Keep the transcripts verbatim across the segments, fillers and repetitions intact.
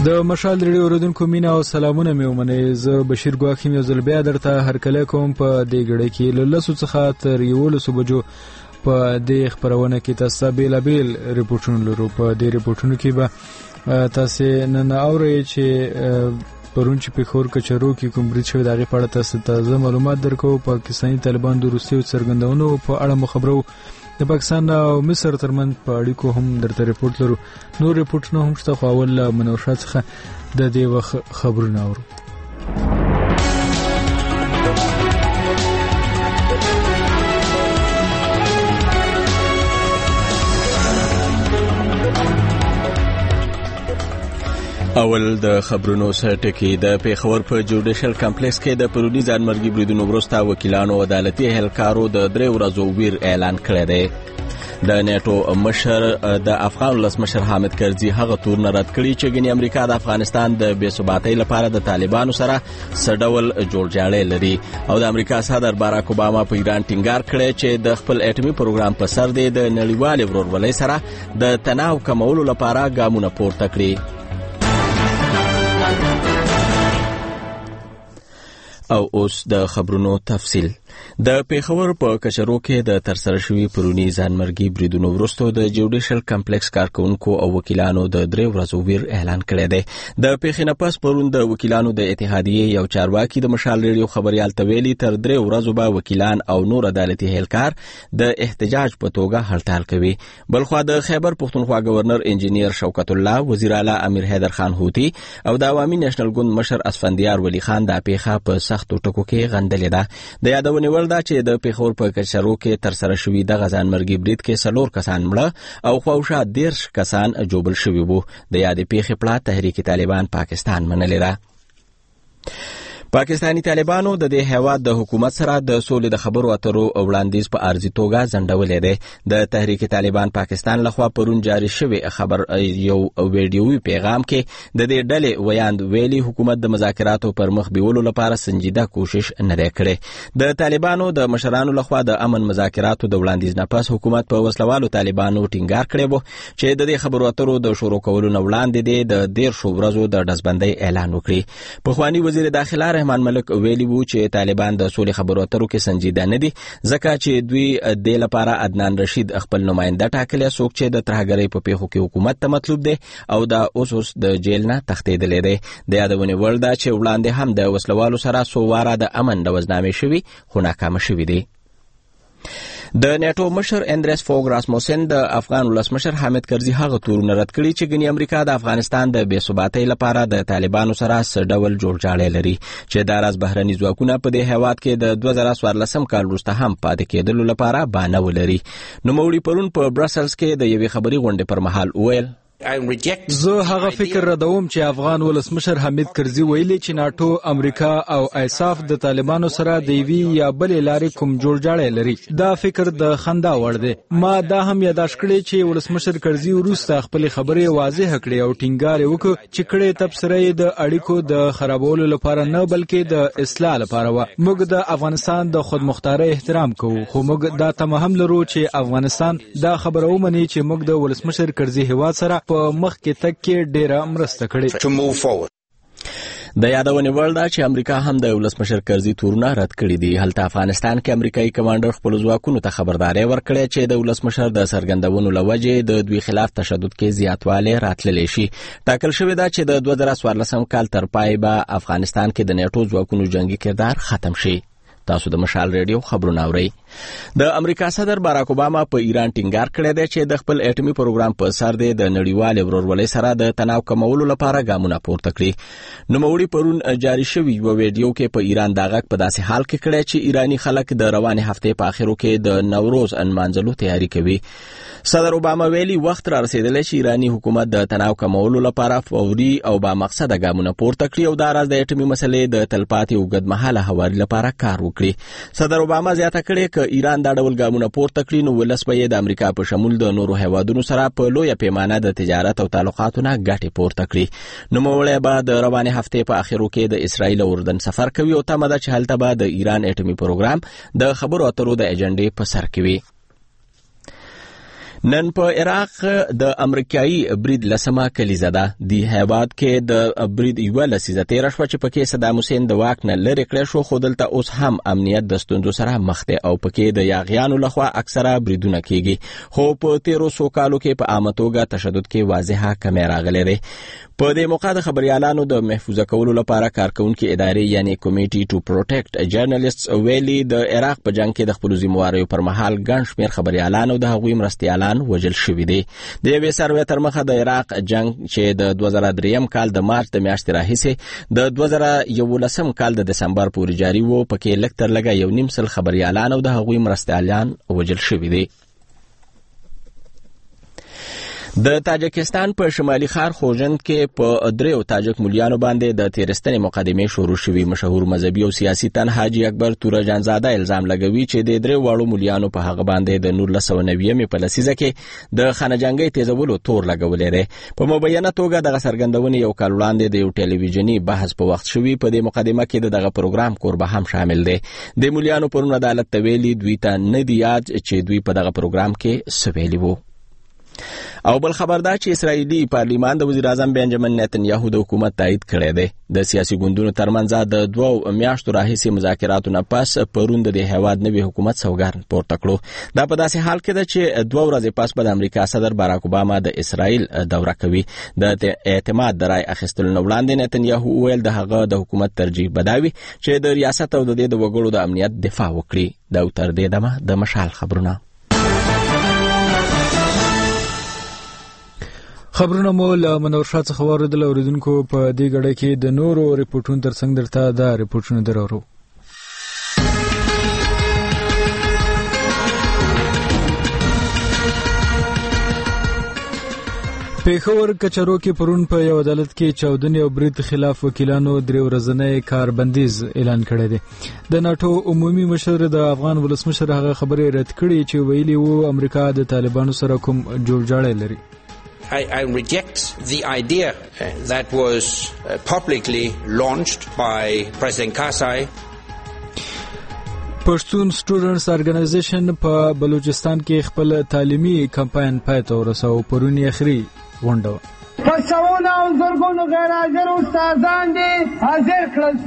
د مشال ریډیو اوریدونکو مینا او سلامونه مې ومنئ. زه بشیر ګواښ یم، یو ځل بیا درته هرکلی کوم په دې ګړۍ کې له لسو څخه تر یولسو بجو په دې خپرونه کې تاسو ته بېلابېل ریپورټونه لرو. په دې ریپورټونو کې به تاسو نن اورئ چې پرون چې پېښور کچرو کې کوم برید شوی د هغې په اړه تاسو ته زه معلومات درکوم. پاکستاني طالبان د وروستیو څرګندونو په اړه مو خبرو. د پاکستان او مصر ترمنځ په اړیکو هم درته ریپورټ لرو. نور ریپورټونه هم شته، خو اول له منوشه څخه د دې وخت خبرونه اورو. اول د خبرونو سرټکی. د پیښور په جوډیشل کمپلیکس کې د پرونی ځانمرګي بریدونو وروسته وکیلانو عدالتي اهلکارو د درې ورځو ویر اعلان کړی دی. د نیټو مشر د افغان ولسمشر حامد کرزي هغه تورونه رد کړي چې ګنې امریکا د افغانستان د بې ثباتۍ لپاره د طالبانو سره څه ډول جوړجاړی لري، او د امریکا صدر باراک اوباما په ایران ټینګار کړی چې د خپل اټومي پروګرام په سر دی د نړیوالې ورورولۍ سره د تناو کمولو لپاره ګامونه پورته کړي. او اوس د خبرونو تفصیل. د پیښور په کچرو کې د ترسره شوي پرونی ځانمرګي بریدونو وروسته د جوډیشل کمپلیکس کارکونکو او وکیلانو د درې ورځو ویر اعلان کړی دی. د پیښې نه پس پرون د وکیلانو د اتحادیې یو چارواکي د مشال ریډیو خبریال ته ویلي تر درې ورځو به وکیلان او نور عدالتي اهلکار د احتجاج په توګه هړتال کوي. بلخوا د خیبر پښتونخوا گورنر انجینیر شوکت الله، وزیر اعلی امیر حیدر خان هوتی او د عوامي نېشنل ګوند مشر اسفندیار ولی خان د پیښه په سختو ټکو کې غندلې ده. د یادونې وړ ده چې د پیښور په کچرو کې ترسره شوي دغه ځانمرګي برید کې څلور کسان مړه او خواوشا دېرش کسان جوبل شوي وو. د یادې پیښې پلات تحریک طالبان پاکستان منلې ده. پاکستانی طالبانو د دې هیواد د حکومت سره د سولې د خبرو اترو وړاندیز په عارضي توګه ځنډولې دی. د تحریک طالبان پاکستان لخوا پرون جاری شوی خبر یو ویډیوي پیغام کې د دې ډلې ویاند ویلي حکومت د مذاکراتو پر مخ بیولو لپاره سنجیده کوشش نه دی کړی. د طالبانو د مشرانو لخوا د امن مذاکراتو د وړاندیز نه پس حکومت په وسلوالو طالبانو ټینګار کړی و چې د دې خبرو اترو د شروع کولو نه وړاندې دی د دېرشو ورځو د ډزبندۍ اعلان وکړي. پخوانی وزیر داخله رحمان ملک ویلی وو چې طالبان د سولې خبرو اترو کې سنجیده نه دي، ځکه چې دوی د لپاره عدنان رشید خپل نماینده ټاکلی، څوک چې د ترهګرۍ په پیښو کې حکومت ته مطلوب دی او د اوس اوس د جیل نه تښتېدلی دی. د یادونې وړ ده چې وړاندې هم د وسلوالو سره څو واره د امن ډوزنامې شوي خو ناکامه شوي دي. د نیټو مشر اندریس فوګ راسموسن د افغان ولسمشر حامد کرزي هغه تورونه رد کړي چې ګنې امریکا د افغانستان د بې ثباتۍ لپاره د طالبانو سره څه ډول جوړجاړی لري، چې دا راز بهرني ځواکونه په دې هیواد کې د دوه زره څوارلسم کال وروسته هم پاتې کېدلو لپاره بهانه ولري. نوموړي پرون په برسلز کې د یوې خبري غونډې پر مهال وویل زه هغه فکر ردوم چې افغان ولسمشر حامد کرزي ویلي چې ناټو، امریکا او ایساف د طالبانو سره د یوې یا بلې لارې کوم جوړجاړی لري. دا فکر د خندا وړ دی. ما دا هم یاداښت کړی چې ولسمشر کرزي وروسته خپلې خبرې واضح کړې او ټینګار یې وکړ چې کړې تبصره یې د اړیکو د خرابولو لپاره نه بلکې د اصلاح لپاره وه. موږ د افغانستان د خودمختارۍ احترام کوو، خو موږ دا تمه هم لرو چې افغانستان دا خبره ومني چې موږ د ولسمشر کرزي هیواد سره په مخ کې تک کې ډیره مرسته کړې. د یادونې وړ ده چې امریکا هم د ولسمشر کرزي تورونه رد کړي دي. هلته افغانستان کې امریکایي کمانډر خپل ځواکونو ته خبرداری ورکړی چې د ولسمشر د څرګندونو له وجې د دوی خلاف تشدد کې زیاتوالی راتللی شي. ټاکل شوې ده چې د دوه زره څوارلسم کال تر پای به افغانستان کې د نیټو ځواکونو جنگي کردار ختم شي. تاسو د مشال ریډیو خبرونه اورئ. د امریکا صدر باراک اوباما په ایران ټینګار کړی دی چې د خپل اټومي پروګرام په سر دی د نړیوالې ورورولۍ سره د تناو کمولو لپاره ګامونه پورته کړي. نوموړي پرون جاری شوي یوه ویډیو کې په ایران دا غږ په داسې حال کې کړی چې ایراني خلک د روانې هفتې په آخرو کې د نوروز نمانځلو تیاری کوي. صدر اوباما ویلي وخت را رسیدلی چې ایراني حکومت د تناو کمولو لپاره فوري او با مقصده ګامونه پورته کړي او دا راز د اټومي مسلې د تلپاتې اوږدمهاله هواري لپاره کار وکړي. صدر اوباما زیاته کړې که ایران دا ډول ګامونه پورته کړي نو ولس به یې د امریکا په شمول د نورو هیوادونو سره په لویه پیمانه د تجارت او تعلقاتو نه ګټې پورته کړي. نوموړی به د روانې هفتې په آخرو کې د اسرائیل او اردن سفر کوي او تمه ده چې هلته به د ایران اټومي پروګرام د خبرو اترو د ایجنډې په سر کې وي. نن په عراق د امریکایي برید لسمه کلیزه ده. د هیواد کې د برید یوه لسیزه تېره شوه چې پکې صدام حسین د واک نه لرې کړی شو، خو دلته اوس هم امنیت د ستونزو سره مخ دی او پکې د یاغیانو لخوا اکثره بریدونه کېږي، خو په تېرو څو کالو کې په عامه توګه تشدد کې واضحه کمی راغلی دی. په دې موقع د خبريالانو د محفوظه کولو لپاره کارکونکي ادارې یعنی کمیټي ټو پروټیکټ جرنالیسټس ویلي د عراق په جنگ کې د خپل ذمہواریو پر مهال ګڼ شمېر خبريالانو د هغوی مرستيالان وژل شوي دي. د یوې سروې تر مخه د عراق جنگ چې د دوه زره درې کال د مارچ د میاشتې راهیسې د دوه زره یولسم کال د دسمبر پورې جاري وو، پکې لږ تر لږه یو نیم سل خبريالان او د هغوی مرستيالان وژل شوي دي. د تاجکستان په شمالي ښار خوجند کې په دریو تاجک مولیانو باندې د تیرستنې مقدمې شروع شوي. مشهور مذهبي او سیاسي تن حاجي اکبر تورجانزاده الزام لګوي چې د دریو واړو مولیانو په هغه باندې د نولس سوه نوي په لسیزه کې د خانجنګۍ تیزولو تور لګولې دی. په مبینه توګه دغه څرګندونې یو کال وړاندې د یو ټلویزیوني بحث په وخت شوي. په دې مقدمه کې دغه پروګرام کوربه هم شامل دی. د مولیانو پرون عدالت ته ویلي دوی ته نه دی یاد چې دوی په دغه پروګرام کې څه ویلي وو. او بل خبر دا چې اسرائیلي پارلیمان د وزیر اعظم بنجامین نتنیاهو د حکومت تایید کړی دی. د سیاسي ګوندونو ترمنځ د دوو میاشتو راهیسې مذاکراتو نه پس پرون د هیواد نوي حکومت سوګند پورته کړو. دا په داسې حال کې ده چې دوه ورځې پس به د امریکا صدر باراک اوباما د اسرائیل دوره کوي. د اعتماد د رای اخیستلو نه وړاندې نتنیاهو وویل د هغه د حکومت ترجیح به دا وي چې د ریاست او د دې د وګړو د امنیت دفاع وکړي. دا تر دې دمه د مشال خبرونه. خبرونه مو له منور شاه څخه واوریدل. اوریدونکو په دې غړې کې د نورو ریپورتونو ترڅنګ درته دا ریپورتونه درورو. پیښور کچرو کې پرون په یو عدالت کې چاودنې او برید خلاف وکیلانو درې ورځنی کاربندیز اعلان کړی دی. د ناټو عمومي مشر د افغان ولسمشر هغه خبرې رد کړې چې ویلي وو امریکا د طالبانو سره کوم جوړجاړی لري. I, I reject the idea uh, that was uh, publicly launched by President Karzai. پښتون سټوډنټس ارګنایزیشن په بلوچستان کې خپل تعلیمي کمپاین پای ته ورساو. پرونی اخري غونډه په سوونه او زرګونو غیر حاضر استادان دي حاضر کړل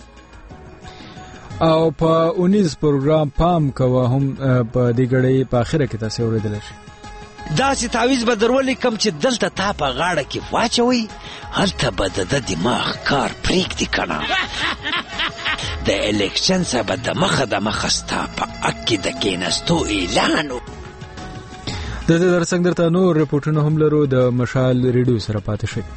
شي او په اونیز پروګرام پام کوه هم په دې غړې په اخره کې تاسو اوریدل شي. دا چې تعویز به درولې کم چې دلته تا په غاړه کې واچوي هلته به د دماغ کار پرېږدي کنه. د الیکشن څخه به د مخه د مخه ستا په حق کې د کېناستو اعلان و. د دې ترڅنګ درته نور ریپورټونه هم لرو. د مشال ریډیو سره پاتې شئ.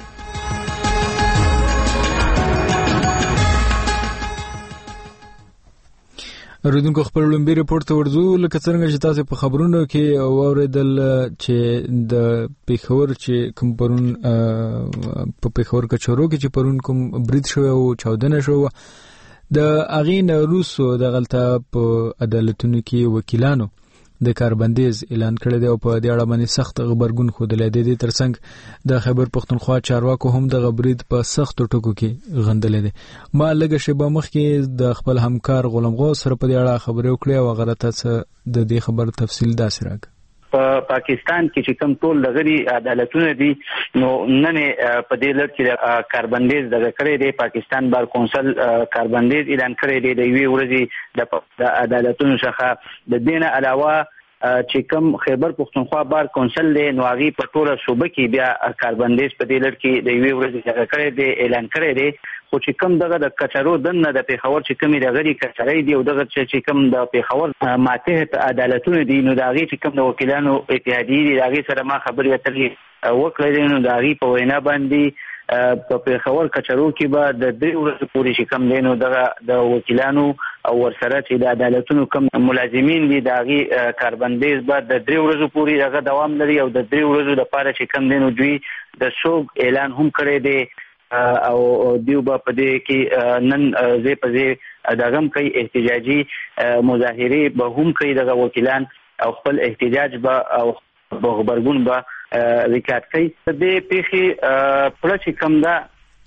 اوریدونکو خپل لومبي ریپورت ته ورځو. لکه څنګه چې تاسو په خبرونو کې واوریدل چې د پیښور چې کوم پرون په پیښور کچورو کې چې پرون کوم برید شو او چاودنه شو د اغین روسو د غلطه په عدالتونو کې وکیلانو د کاربندیز اعلان کړی دی او په دې اړه باندې سخت خبرګون خوده لیدي. د ترڅنګ د خیبر پختونخوا چارواکو هم د غبرید په سخت ټکو کې غندلې دي. ما لږه شیبه مخکې د خپل همکار غلام غوث سره په دې اړه خبرې وکړې او هغه ته د دې خبر تفصیل داسې راغی. په پاکستان کې چې کوم ټول لغړي عدالتونه دي نو نن په دې لړ کې کاربندیز دغه کړی دی. پاکستان بار کونسل کاربندیز اعلان کړی دی د یوې ورځې د عدالتونو څخه. د دینه علاوه چې کوم خیبر پختونخوا بار کونسل دی نو هغه په ټوله صوبه کې بیا کاربندیز په دې لړ کې د یوې ورځې دغه کړی دی اعلان کړی دی. خو چې کوم دغه د کچرو دنه د پیښور چې کومې د غړي کچرې دی او دغه چې کوم د پیښور ماته عدالتونه دي نو د هغه چې کوم د وکیلانو اتحادیې دي هغه سره ما خبرې اترې وکړې. نو د هغه په وینا باندې په پیښور کچرو کې به د دې ورځې پورې چې کوم دی نو دغه د وکیلانو او ورسره چې د عدالتونو کوم ملازمین دي د هغه کاربندیز به د درې ورځې پورې دغه دوام لري او د درې ورځې لپاره چې کوم دی نو دوی د سوګ اعلان هم کړی دی او دیو با په دې کې نن زی په زی دغم کوي احتجاجي مظاهره به هم کوي دغه وکیلان او خپل احتجاج به او خبرګون به ریکارډ کوي. د دې پیښې پر چې کوم دا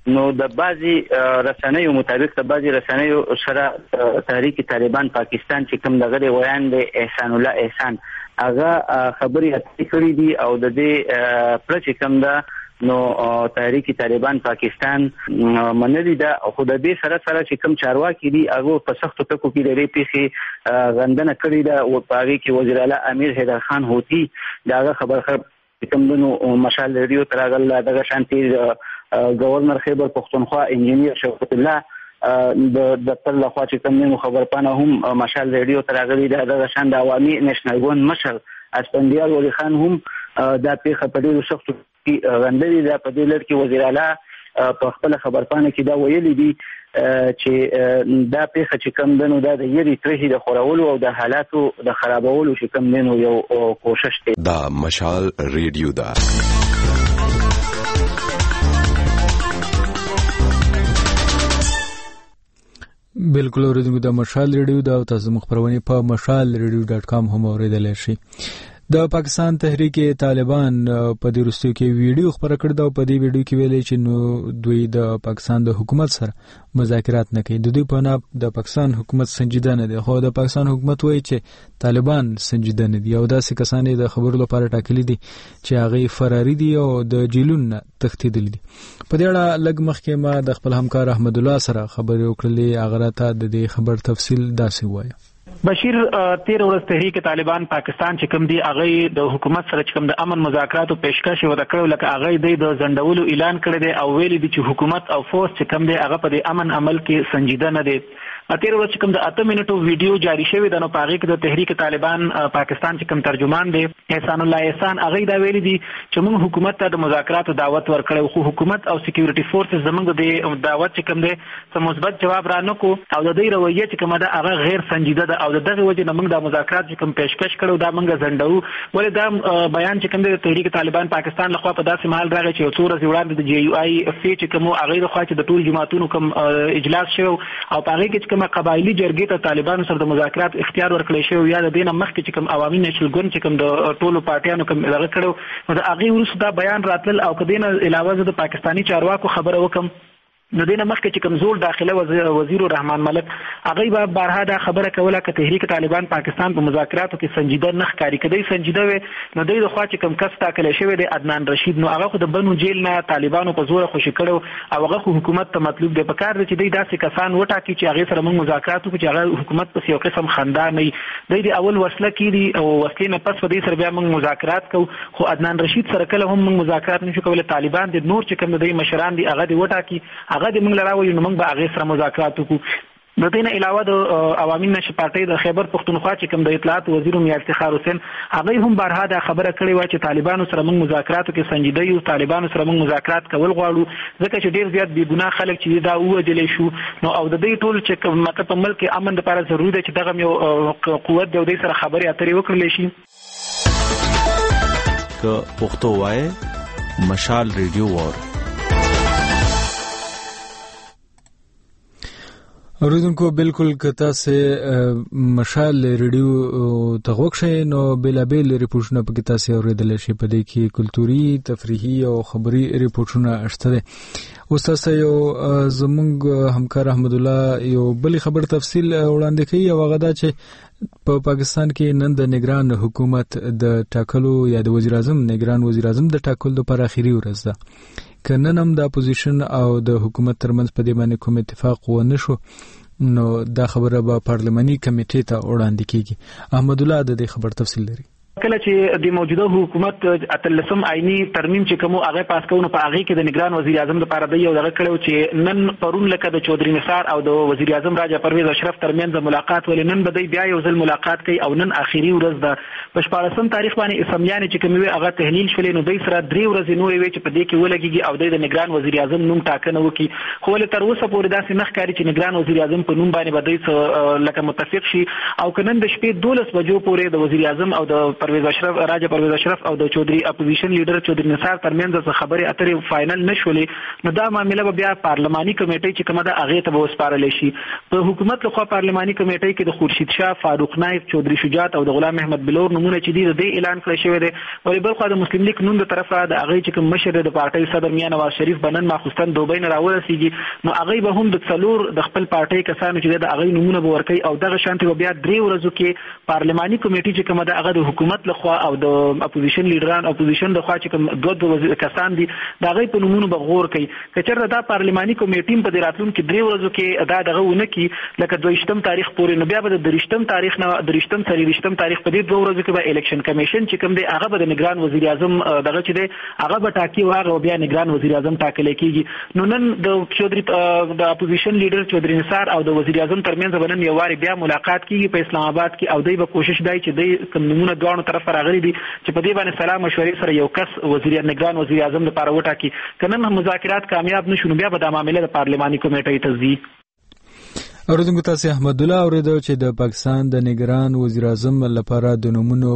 نو د بعضي رسنیو مطابق د بعضي رسنیو سره تحریک طالبان پاکستان چې کوم دغه ویان دی احسان الله احسان هغه خبري اترې کړې دي او د دې پرچ کوم دا نو تحریک طالبان پاکستان منلي دا خو د دې سره سره چې کوم چارواکي دي هغه په سختو ټکو کې د ری پیخي غندنه کړې ده او په هغه کې وزیر اعلی امیر حیدر خان هوتی دا خبر خبر کوم نو مشال ریډیو ترغل دغه شانتي گورنر خیبر پختونخوا انجینیر شوکت الله د دفتر لخوا چې کوم نو خبرپانه هم مشال ریډیو ترغلي دغه شان د عوامي نېشنل ګوند مشر اسپندیار ولی خان هم دا پیخه په ډیرو سختو غندلي دا په دې لړ کې وزیر اعلی په خپل خبرپانه کې دا ویلي دي چې دا پیخه چې کوم دنو دا د یری ترهي د خورولو او د حالاتو د خرابولو چې کوم دنو یو کوشش دی. دا مشال ریډیو دا بالکل اوریدونکو د مشال ریډیو دا تاسو مخبرونه په مشال ریډیو ډاټ کام هم اوریدلای شئ. د پاکستان تحریک طالبان په دې وروستیو کې ویډیو خبره کړې ده او په دې ویډیو کې ویلي چې نو دوی د پاکستان د حکومت سره مذاکرات نه کوي. د دوی په نه د پاکستان حکومت سنجیده نه دی خو د پاکستان حکومت وایي چې طالبان سنجیده نه دي او داسې کسان د خبرو لپاره ټاکلي دي چې هغه فراری دي او د جیلون نه تښتېدلي دي. په دې اړه لږ مخکې ما د خپل همکار احمد الله سره خبرې وکړلې هغه راته د دې خبر تفصیل داسې وایي. بشیر تیر ورځ تحریک طالبان پاکستان چې کوم دی هغه د حکومت سره چې کوم د امن مذاکراتو پیشکش وکړ کړو لکه هغه د ځندولو اعلان کړی دی او ویلي دي چې حکومت او فوج چې کوم دی هغه په دې امن عمل کې سنجیده نه دي. تیر ورځ چې کوم د اته منټو ویډیو جاری شوی د نو پاغي کې د تحریک طالبان پاکستان چې کوم ترجمان دی احسان الله احسان هغه دا ویلي دي چې موږ حکومت ته د مذاکراتو دعوت ورکړو خو حکومت او سکیورټي فورسز زموږ د دعوت چې کوم دی څه مثبت جواب را نه کو او د دې رویه چې کومه ده هغه غیر سنجیده ده او دغه وجه نه موږ د مذاکرات چې کوم پیشکش کړو دا موږ زندو ولې دا بیان چې کوم دی د تحریک طالبان پاکستان لخوا په داسې مال راغی چې څو ورځې وړاندې د جی یو آی اف چې کوم هغه د خوا چې د ټول جماعتونو کوم اجلاس شو او هغه کې کوم قبایلی جرګې ته طالبانو سره د مذاکرات اختیار ورکړی شو یا د دینه مخکې چې کوم عوامي نېشنل ګوند چې کوم د ټولو پارټیانو کوم هغه کړو نو د هغه وروسته دا بیان راتل او کدینه علاوه د پاکستانی چارواکو خبره وکم نو دینه مخکې چې کوم زول داخله وزیر وزیر رحمان ملک هغه به بارها دا خبره کوله چې تحریک طالبان پاکستان په مذاکراتو کې سنجیده نه ښکاری کړي سنجیده وي نو دوی د خوا چې کوم کس تاکل شوی دی عدنان رشید نو هغه خو د بنو جیل نه طالبانو په زور خوشی کړو او هغه حکومت ته مطلوب دی په کار دی چې دوی داسې کسان وټاکي چې هغه سره موږ مذاکرات وکړو چې هغه حکومت په یو قسم خندا نه دی د اول وسله کړي او وسلې نه پس په دې سره بیا موږ مذاکرات کوو خو عدنان رشید سره کله هم موږ مذاکرات نشو کولای طالبان د نور چې کوم دوی مشران دي هغه دی وټاکي هغه د موږ لراوي نو موږ به هغه سره مذاکرات وکړو د دې نه علاوه د عوامي نشه پارټي د خیبر پختونخوا چې کوم د اطلاعات وزیر میا افتخار حسین هغه هم بارها دا خبره کړې و چې طالبانو سره موږ مذاکراتو کې سنجیده یو طالبانو سره موږ مذاکرات کول غواړو ځکه چې ډیر زیات بې ګناه خلک چې دا ووجل شو نو او د دې ټول چې مطلب په ملک امن لپاره ضروري دی چې دغه یو قوت د دې سره خبرې اترې وکړل شي. که پښتو وای مشال ریډیو وار اوریدونکو بالکل کته سه مشال ریډیو ته وښه نو بلابل ریپورتونه په کته سه اوریدل شي په دې کې کلتوري تفریحي او خبري ریپورتونه اشته اوس تاسو یو زمونږ همکار احمد الله یو بل خبر تفصیل وړاندې کوي او هغه دا چې په پاکستان کې نن د نگران حکومت د ټاکلو یا د وزیر اعظم نگران وزیر اعظم د ټاکلو لپاره اخیری ورځ ده کنن هم د اپوزیشن او د حکومت ترمنځ په دې باندې کوم اتفاق و نه شو نو دا خبره به پارلماني کمیټې ته وړاندې کیږي. احمد الله د دې خبر تفصیل لري. کله چې د موجوده حکومت اتلسم عیني ترمیم چې کوم هغه پاس کوونه په هغه کې د نگران وزیر اعظم لپاره دی یو دغه کړو چې نن پرون لکه د چودري نثار او د وزیر اعظم راجا پرویز اشرف ترمنځ ملاقات ولې نن به دی بیا یو ځل ملاقات کوي او نن اخیری ورځ ده په شپږم تاریخ باندې اسمبلیانه چې کوم وی هغه تحلیل شولې نو دوی سره درې ورځې نورې وی چې په دې کې ولګيږي او د نگران وزیر اعظم نوم ټاکنه وکړي خو له تر اوسه پورې داسې نه ښکاري چې نگران وزیر اعظم په نوم باندې بدوي لکه متفق شي او کنن د شپې دولس بجو پورې د وزیر اعظم او د پرویز اشرف راجا پرویز اشرف او د چودري اپوزیشن لیډر چودري نثار ترمنځ څه خبرې اترې فائنل نشولې نو دا معاملې به بیا پارلماني کمیټې چې کومه ده هغه ته به وسپارل شي. په حکومت لخوا پارلماني کمیټې کې د خورشید شاه، فاروق نایب، چودري شجاعت او د غلام احمد بلور نمونه چې دي د اعلان کړی شوی دی. ولې بل خو د مسلم لیگ نوم د طرفه د هغه چې کوم مشر د پارټۍ صدر میاں نواز شریف بنن ماخستن دوبۍ نه راورسیږي نو هغه به هم د څلور د خپل پارټۍ کسانو چې د هغه نمونه به ورکوي او دغه شانتي به بیا درې ورځو کې پارلماني کمیټې چې کومه ده هغه د حکومت لخوا او د اپوزیشن لیډران اپوزیشن لخوا چې کوم دوه دوه کسان دي دا هغه په نمونه به غور کوي. که چېرته دا پارلماني کمیټې په دې راتلونکي درې ورځو کې دا دغه ونه کړي لکه دویشتم تاریخ پورې نو بیا به د دریشتم تاریخ نه دریشتم څلوېښتم تاریخ په دې دوه ورځو کې به الیکشن کمیشن چې کوم دی هغه به د نگران وزیر اعظم دغه چې دی هغه به ټاکي او هغه بیا نگران وزیر اعظم ټاکل کېږي. نو نن د چودري د اپوزیشن لیډر چودري نثار او د وزیر اعظم ترمنځ به نن یو واري بیا ملاقات کېږي په اسلام آباد کې او دوی به کوشش دی چې دوی کوم نمونه دواړو طرف راغلي دي چې په دې باندې سلام مشورې سره یو کس وزیر نگران وزیر اعظم لپاره وټاکي. که نن مذاکرات کامیاب نشو نو بیا به دا معامله د پارلماني کمیټې ته ځي. اوریدونکو تاسو احمد الله اوریدو چې د پاکستان د نگران وزیر اعظم لپاره د نومونو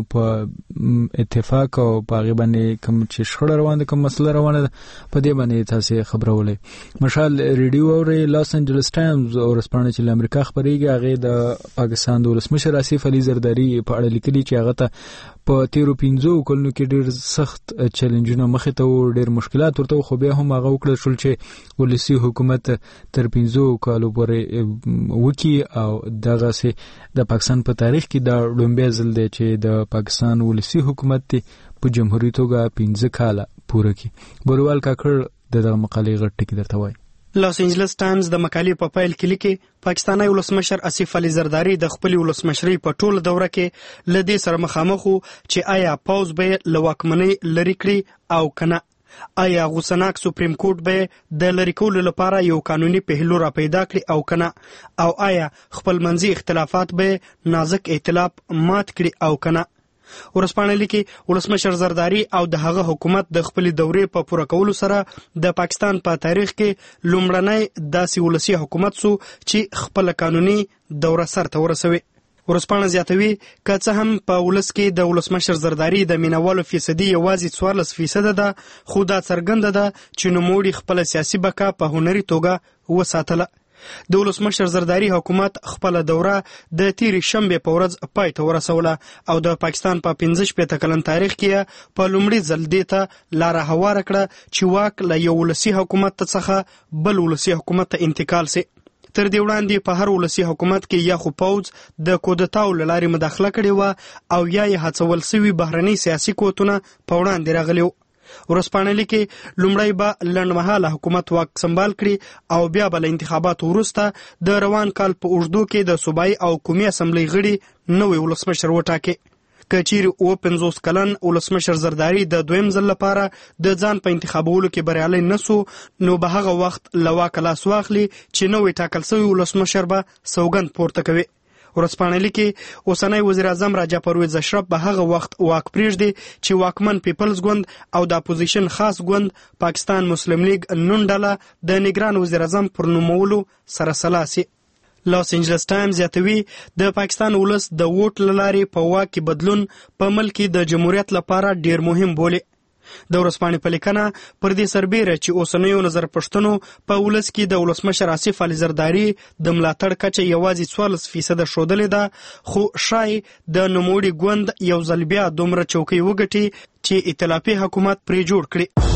په اتفاق او په غیبه باندې کوم چې شخړه روانه کوم مسله روانه په دې باندې تاسو خبرولې. مشال ریډیو او لاس انجلس ټایمز او رسپانه چې امریکا خبريږي هغه د پاکستان د ولسمشر آصف علي زرداری په اړه لیکلي چې هغه ته په تیرو پنځو کلونو کې ډېر سخت چیلنجونه مخې ته و ډېر مشکلات ورته خو بیا هم هغه وکړل شول چې ولسی حکومت تر پنځو کالو پورې وکی او دغه سي د پاکستان په تاریخ کې دا لومبه ځل دی چې د پاکستان ولسی حکومت په جمهوریت توګه پنځه کاله پوره کی. بروال کاکړ دغه مقالې غټ ټکی درته وایي. لاس انجلس ټایمز د مقالې په پایل کې لیکي پاکستاني ولسمشر آصف علي زرداری د خپل ولسمشرۍ په ټول دوره کې لدې سره مخامخ وو چې آیا پاوز به له واکمنۍ لري کړي او کنه، آیا غوسناک سپریم کورټ به د لری کولو لپاره یو قانوني پهلو را پیدا کړي او کنه، او آیا خپل منځي اختلافات به نازک ائتلاف مات کړي او کنه. ورسپانه لیکي ولسمشر زرداری او د هغه حکومت د خپل دورې په پوره کولو سره د پاکستان په تاریخ کې لومړنی داسې ولسی حکومت سو چې خپل قانوني دوره سرته ورسوي. ورسپانه زیاتوي که څه هم په ولس کې د ولسمشر زرداری د مینوالو فیصدي یوازې څوارلس فیصده ده خو دا څرګنده ده چې نوموړي خپل سیاسي بقا په هنري توګه وساتله. د ولسمشر زرداری حکومت خپل دوره د تیری شنبه په ورځ پای ته ورسوله او د پاکستان په پنځه شپږ کلن تاریخ کې په لومړي ځل دیته لار هوار کړه چې واک له یو ولسی حکومت څخه بل ولسی حکومت ته انتقال سي. تر دې وړاندې په هر ولسی حکومت کې یا خو پوز د کودتاو لاري مداخله کړې و او یا یې هڅول سوي بهرني سیاسي قوتونه په وړاندې راغلي. ورسپانه لیکي لومړی به لنډمهاله حکومت واک سمبال کړي او بیا به له انتخاباتو وروسته د روان کال په اوږدو کې د صوبایي او قومي اسمبلی غړي نوی ولسمشر وټاکي. که چیرې اووه پنځوس کلن ولسمشر زرداری د دویم ځل لپاره د ځان په انتخابولو کې بریالی نسو نو به هغه وخت له واکه لاس واخلي چې نوی ټاکل سوی ولسمشر به سوګند پورته کوي. ورسپانه لیکي اوسنی وزیر اعظم راجا پرویز اشرف به هغه وخت واک پریږدي چې واکمن پیپلز ګوند او د اپوزیشن خاص ګوند پاکستان مسلم لیگ نون ډله د نگران وزیر اعظم پر نومولو سره سلاسي. لاس انجلس ټایمز زیاتوي د پاکستان ولس د ووټ لارې په واک کې بدلون په ملک د جمهوریت لپاره ډیر مهم بولي. د ورسپانې په لیکنه پر دې سربیره چې اوسنیو نظر پښتنو په ولس کې د ولسمشر آصف علي زرداری د ملاتړ کچه یوازې څوارلس فیصده ښودلې ده خو شای د نوموړي ګوند یو ځل بیا دومره چوکۍ وګټي چې ائتلافي حکومت پرې جوړ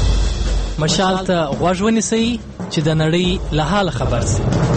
کړي. مشال ته غوږ ونیسئ چې د نړۍ له حال خبر سي.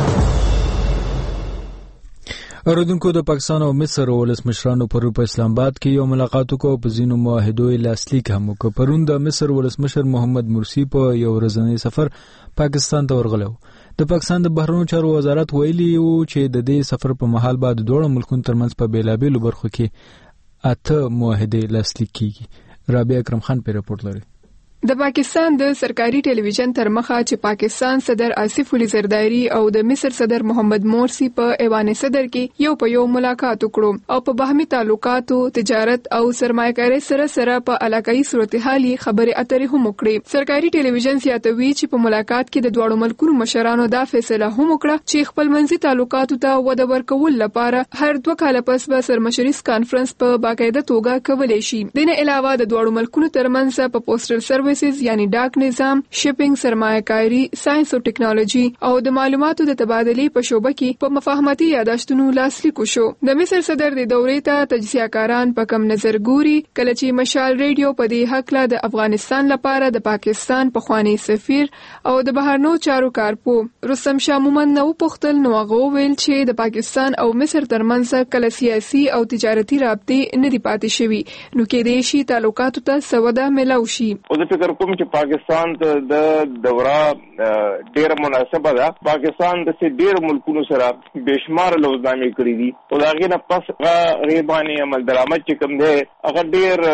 اوریدونکو د پاکستان او مصر ولسمشرانو پرون په اسلام آباد کې یو ملاقات وکړ په ځینو معاهدو لاسلیک هم وکړ. پرون د مصر ولسمشر محمد مرسی په یو ورځنی سفر پاکستان ته ورغلو. د پاکستان د بهرنیو چارو وزارت ویلي و چې د دې سفر په مهال بعد دوه ملکونو ترمنځ په بیلابېلو برخو کې اته معاهدې لاسلیک کیږي. رابعه اکرم خان په رپورت لري. د پاکستان د سرکاري ټلویزیون تر مخه چې پاکستان صدر آصف علي زرداری او د مصر صدر محمد مورسی په ایوان صدر کې یو په یو ملاقات وکړو او په باهمي تعلقاتو، تجارت او سرمایه‌کاري سره سره په علاقايي صورتحال خبرې اترې هم وکړې. سرکاري ټلویزیون زیاتوي چې په ملاقات کې د دواړو ملکونو مشرانو دا فیصله هم وکړه چې خپلمنځي تعلقاتو ته وده ورکول لپاره هر دوه کاله پس به سرمشریز کانفرنس په باقاعده توګه کولای شي. دنه علاوه د دواړو ملکونو ترمنځ په پوسټل سروس یعنی ډاک نظام، شپینګ، سرمایه‌کاري، ساينس او ټکنالوژي او د معلوماتو د تبادلې په شوبه کې په مفاهمتي یاداشتونو لاسلیک شو. د مصر صدر د دورې ته تجزیه‌کاران په کم نظر ګوري کله چې مشال ریډیو په دې حق لا د افغانستان لپاره د پاکستان پخوانی سفیر او د بهرنیو چارو کارپو رستم شاه مومند نو پختل نو غوول چې د پاکستان او مصر ترمنځ کله سیاسي او تجارتي رابطې نه دی پاتې شوی، نو کې د شي تعلقاتو ته سودا ملاوي شي. فکر کوم چې پاکستان ته د دوره ډیر مناسبه ده. پاکستان د سې ډیر ملکونو سره بشمار لوزنامې کړې دي او دا غینه پس غیبانی عمل درآمد چې کوم دی هغه ډیر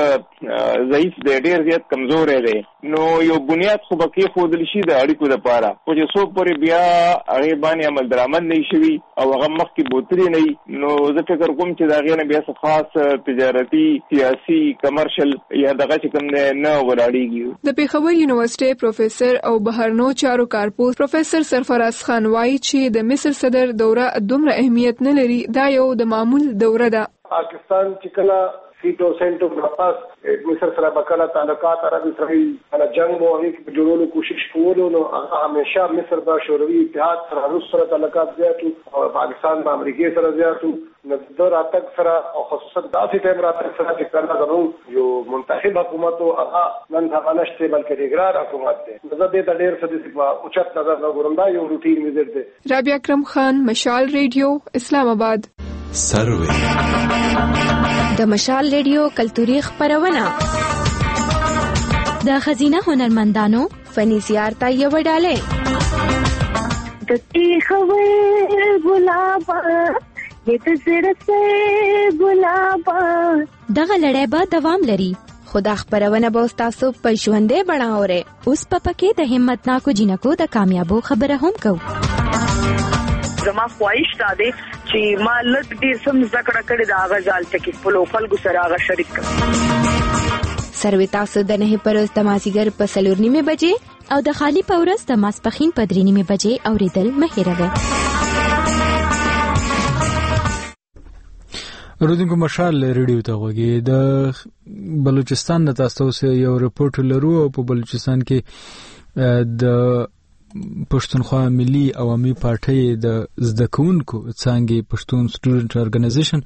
ضعیف دی، ډیر زیات کمزور دی. نو یو بنیاد خو بکی خودل شي د اړیکو لپاره خو چې څو پورې بیا غیبانی عمل درآمد نه شي او هغه مخکې بوتري نه، نو زه فکر کوم چې دا غینه بیا خاص تجارتي، سیاسي، کمرشل یا دغه چې کوم نه ولاړیږي. د پیښور یونیورسيټي پروفیسور او بهرنو چارو کارپوس پروفیسور سرفراز خان وايي چې د مصر صدر دوره دومره اهمیت نه لري، دا یو د معمول دوره ده. پاکستان چې کله سیټو سنټو واپس مصر سره بکله تعلقات عرب اسرائیل سره جنگ وو هغه په جوړولو کوشش کولو، نو همیشه مصر د شوروي اتحاد سره روس سره تعلقات زیاتو او پاکستان د امریکای سره زیاتو. نو د راتګ سره او خصوصا داسې ټیم راتګ سره چې کله زموږ یو منتخب حکومت او هغه نن هغه نشته بلکې ریګرار حکومت دی. نو د دې ډېر څه د په اوچت نظر نه ګورم، دا یو روټین وزټ دی. رابعه اکرم خان، مشال ریډیو، اسلام آباد. سروي د مشال ریډیو کلتوري خبرونه د خزینه هنرمندانو فني زیارت یو ډاله د تیخوي ګلاب د زړه سه ګلاب دغه لړۍ به دوام لري. خدا خبرونه به تاسو په ژوندې بڼاوره اوس په پکې د همت ناکو جنکو د کامیابو خبره هم کو. زما خواهش ده چې ما لږ ډیر سم زکړه کړی دا غزال ټکی په لوکل ګسره غا شریک کړ. سروي تاسو د نه پروز د مازیګر په سلور نیمه بجې او د خالی پورس د ماسپخین په درې نیمه بجې اوریدل مهیروي. رودونکو مشال ریډیو ته وګورئ. د بلوچستان نه تاسو یو رپورټ لرو او په بلوچستان کې د پښتونخوا ملي عوامي پارټي د زده کوونکو څنګه پښتون سټوډنټ ارګنایزیشن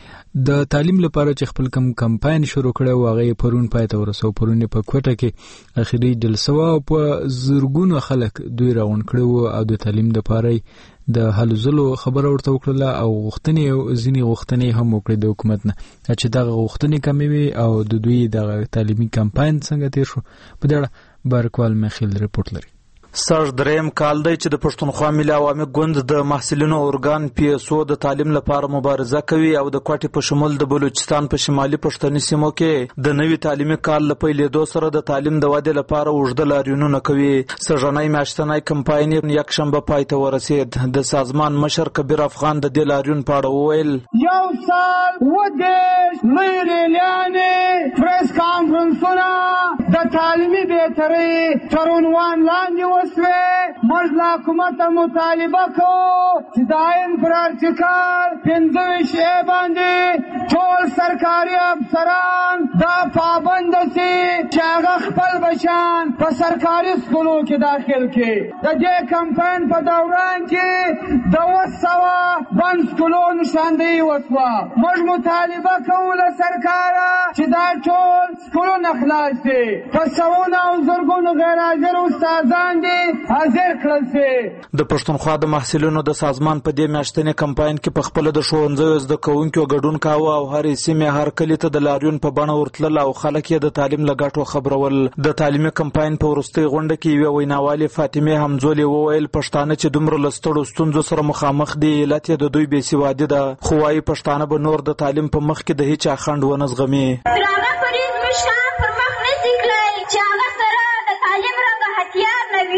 د تعلیم لپاره چې خپل کم کمپاین شروع کړو هغه پرون پای ته ورسو. پرون په کوټه کې اخیری جلسه او په زرګونو خلک دوی راون کړو او د تعلیم لپاره د حل زلو خبره ورته وکړه او غوښتنې او ځینی غوښتنې هم وکړي د حکومت نه چې دا غوښتنې کمې وي او د دوی د تعلیمي کمپاین څنګه تیر شو. په دې اړه بارکوال مخیل رپورت لري. سر دریم کال دی چې د پښتونخوا ملي عوامي ګوند د محصلینو اورګان پی اس او د تعلیم لپاره مبارزه کوي او د کوټې په شمول د بلوچستان په شمالي پښتني سیمو کې د نوي تعلیمي کال له پیلېدو سره د تعلیم د ودې لپاره اوږده لاریونونه کوي. سږنی میاشتنی کمپاین یک شنبه پای ته ورسید. د سازمان مشر کبیر افغان د دې لاریون په اړه وویل یو سال ودې لوی ریلیانې پریس کانفرنسونه د تعلیمي بهترۍ تر عنوان لاندې وسوې. موږ له حکومته مطالبه کوو چې د آئین پر ارتکل پنځه ویشت ای باندې ټول سرکاري افسران دا پابنده سي چې هغه خپل بچیان په سرکاري سکولو کې داخل کړي. د دې کمپاین په دوران کې د اوه سوه بند سکولو نشاندهي وسوه. موږ مطالبه کوو له سرکاره چې دا ټول سکولونه خلاص دي. په سوونه او زرګونو غیر حاضر استادان حاضر کړل شي. د پښتونخوا د محصلینو د سازمان په دې میاشتنی کمپاین کې په خپل د ښوونځیو زده کوونکو ګډون کاوه او هر سیمه هر کلی ته د لاریون په بڼه ورتلل او خلک یې د تعلیم لګټو خبرول. د تعلیمي کمپاین په وروستي غونډه کې یو ویناوالي فاطمه حمزولي وویل پښتانه چې دومره لستړو ستونزو سره مخامخ دي علت یې د دوی بې سوادي ده. خو وايي پښتانه به نور د تعلیم په مخ کې د هیڅ خنډ ونه زغمي. درانه فریض مشکان پر مخ نه ځي کړی چې هغه سره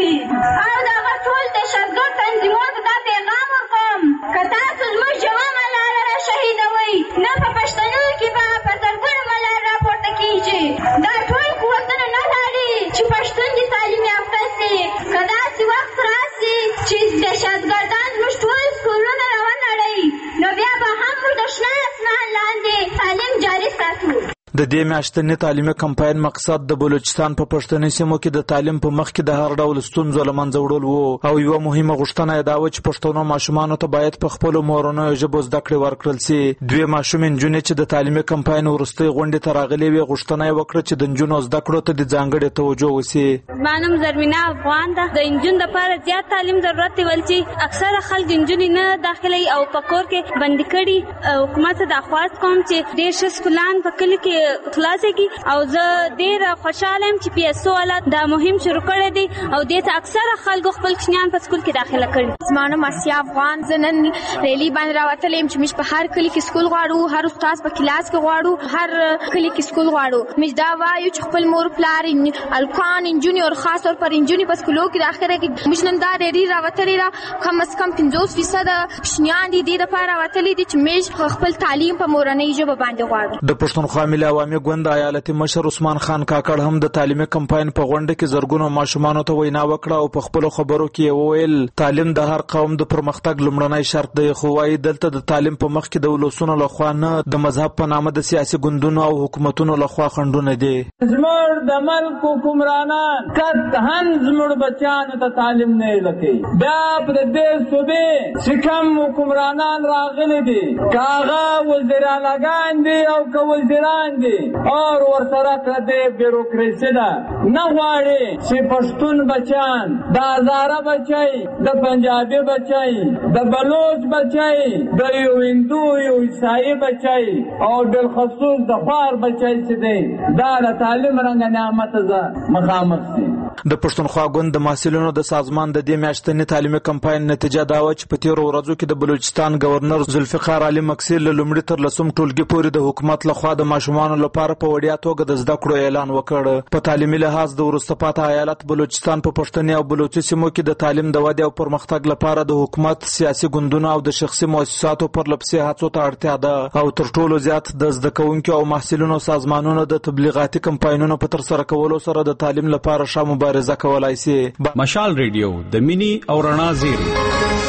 کوي او دغه ټول دهشتګرد تنظیماتو ته پیغام ورکوم که تاسو زموږ جوامه لاره را شهیدوئ نه په پښتنو کې به په زرګونو ملار راپورته کېږي دا ټول قوتونه نه لري چې پښتون دې تعلیم یافته سي که داسې وخت راسي چې دهشتګردان زموږ ټول سکولونه راونړوي نو بیا به هم موږ د شنه اسمان لاندې تعلیم جاري ساتو. د دې میاشتني تعلیمي کمپاین مقصد د بلوچستان په پښتني سیمو کې د تعلیم په مخ کې د هر ډول ستونزو له منځه وړل وو او یوه مهمه غوښتنه یې دا وه چې پښتنو ماشومانو ته باید په خپلو مورنیو ژبو زده کړې ورکړل سي. دوې ماشومې نجونې چې د تعلیمي کمپاین وروستۍ غونډې ته راغلې وې غوښتنه یې وکړه چې د نجونو زده کړو ته د ځانګړې توجه وسي. زما نوم زرمینه افغان ده. د نجونو دپاره زیات تعلیم ضرورت دی ول چې اکثره خلک نجونې نه داخلوي او په کور کې بندي کړي. حکومت ته درخواست کوم چې ډېر ښه سکولان په کلي کې خلاص او زه ډېره خوشحاله یم چې پی ایس او والا دا مهم شروع کړی دی او دې ته اکثره خلکو خپل کوچنیان په سکول کې داخله کړي. زما نوم اسیا افغان. زه نن ریلي باندې راوتلی یم چې موږ په هر کلي کې سکول غواړو، هر استاد په کلاس کې غواړو، هر کلي کې سکول غواړو. موږ دا وایو چې خپل مور پلار الکان نجونې او خاص طور پر نجونې په سکولو کې داخله کړي. موږ نن دا ریلي راوتلی را کم از کم پنځوس فیصده کوچنیان دي دې دپاره راوتلي دي چې موږ خپل تعلیم په مورنۍ ژبه باندې غواړو. د پښتونخوا ملي عوامي ګوند ایالت مشر عثمان خان کاکړ هم د تعلیمي کمپاین په غونډه کې زرګونو ماشومانو ته وینا وکړه او په خپلو خبرو کې وویل تعلیم د هر قوم د پرمختګ لومړنی شرط دی، خو وايي دلته د تعلیم په مخ کې د ولسونو لخوا نه د مذهب په نامه د سیاسي ګوندونو او حکومتونو لخوا خنډونه دي. زموږ د ملک حکمرانان قطعا زموږ بچیانو ته تعلیم نه لکوي. بیا پر دې صوبې چې کوم حکمرانان راغلي دي که هغه وزیرالاګان دي او که وزیران دي اور ورسره کړه بیروکراسي ده نه غواړي چې پښتون بچیان د هزاره بچی د پنجابي بچی د بلوچ بچی د یو هندو یو عیسائی بچی او بالخصوص د خوار بچی چې دی دا د تعلیم رنګ نعمت زه مخامخ سي. د پښتونخوا ګوند د محصلینو د سازمان د دې میاشتني تعلیمي کمپاین نتیجه دا وه چې په تېرو ورځو کې د بلوچستان گورنر ذوالفقار علي مکسي له لومړي تر لسم ټولګي پورې د حکومت لخوا د ماشومانو لپاره په وړیا توګه د زده کړو اعلان وکړ. په تعلیمي لحاظ د وروسته پاته ایالت بلوچستان په پښتني او بلوچي سیمو کې د تعلیم د ودې او پرمختګ لپاره د حکومت، سیاسي ګوندونو او د شخصي مؤسساتو پر لپسې هڅو ته اړتیا ده او تر ټولو زیات د زده کوونکو او محصلینو سازمانونو د تبلیغاتي کمپاینونو په ترسره کولو سره د تعلیم لپاره ښه مبارزه کولای سي. مشال ریډیو د مینی او رڼا زیری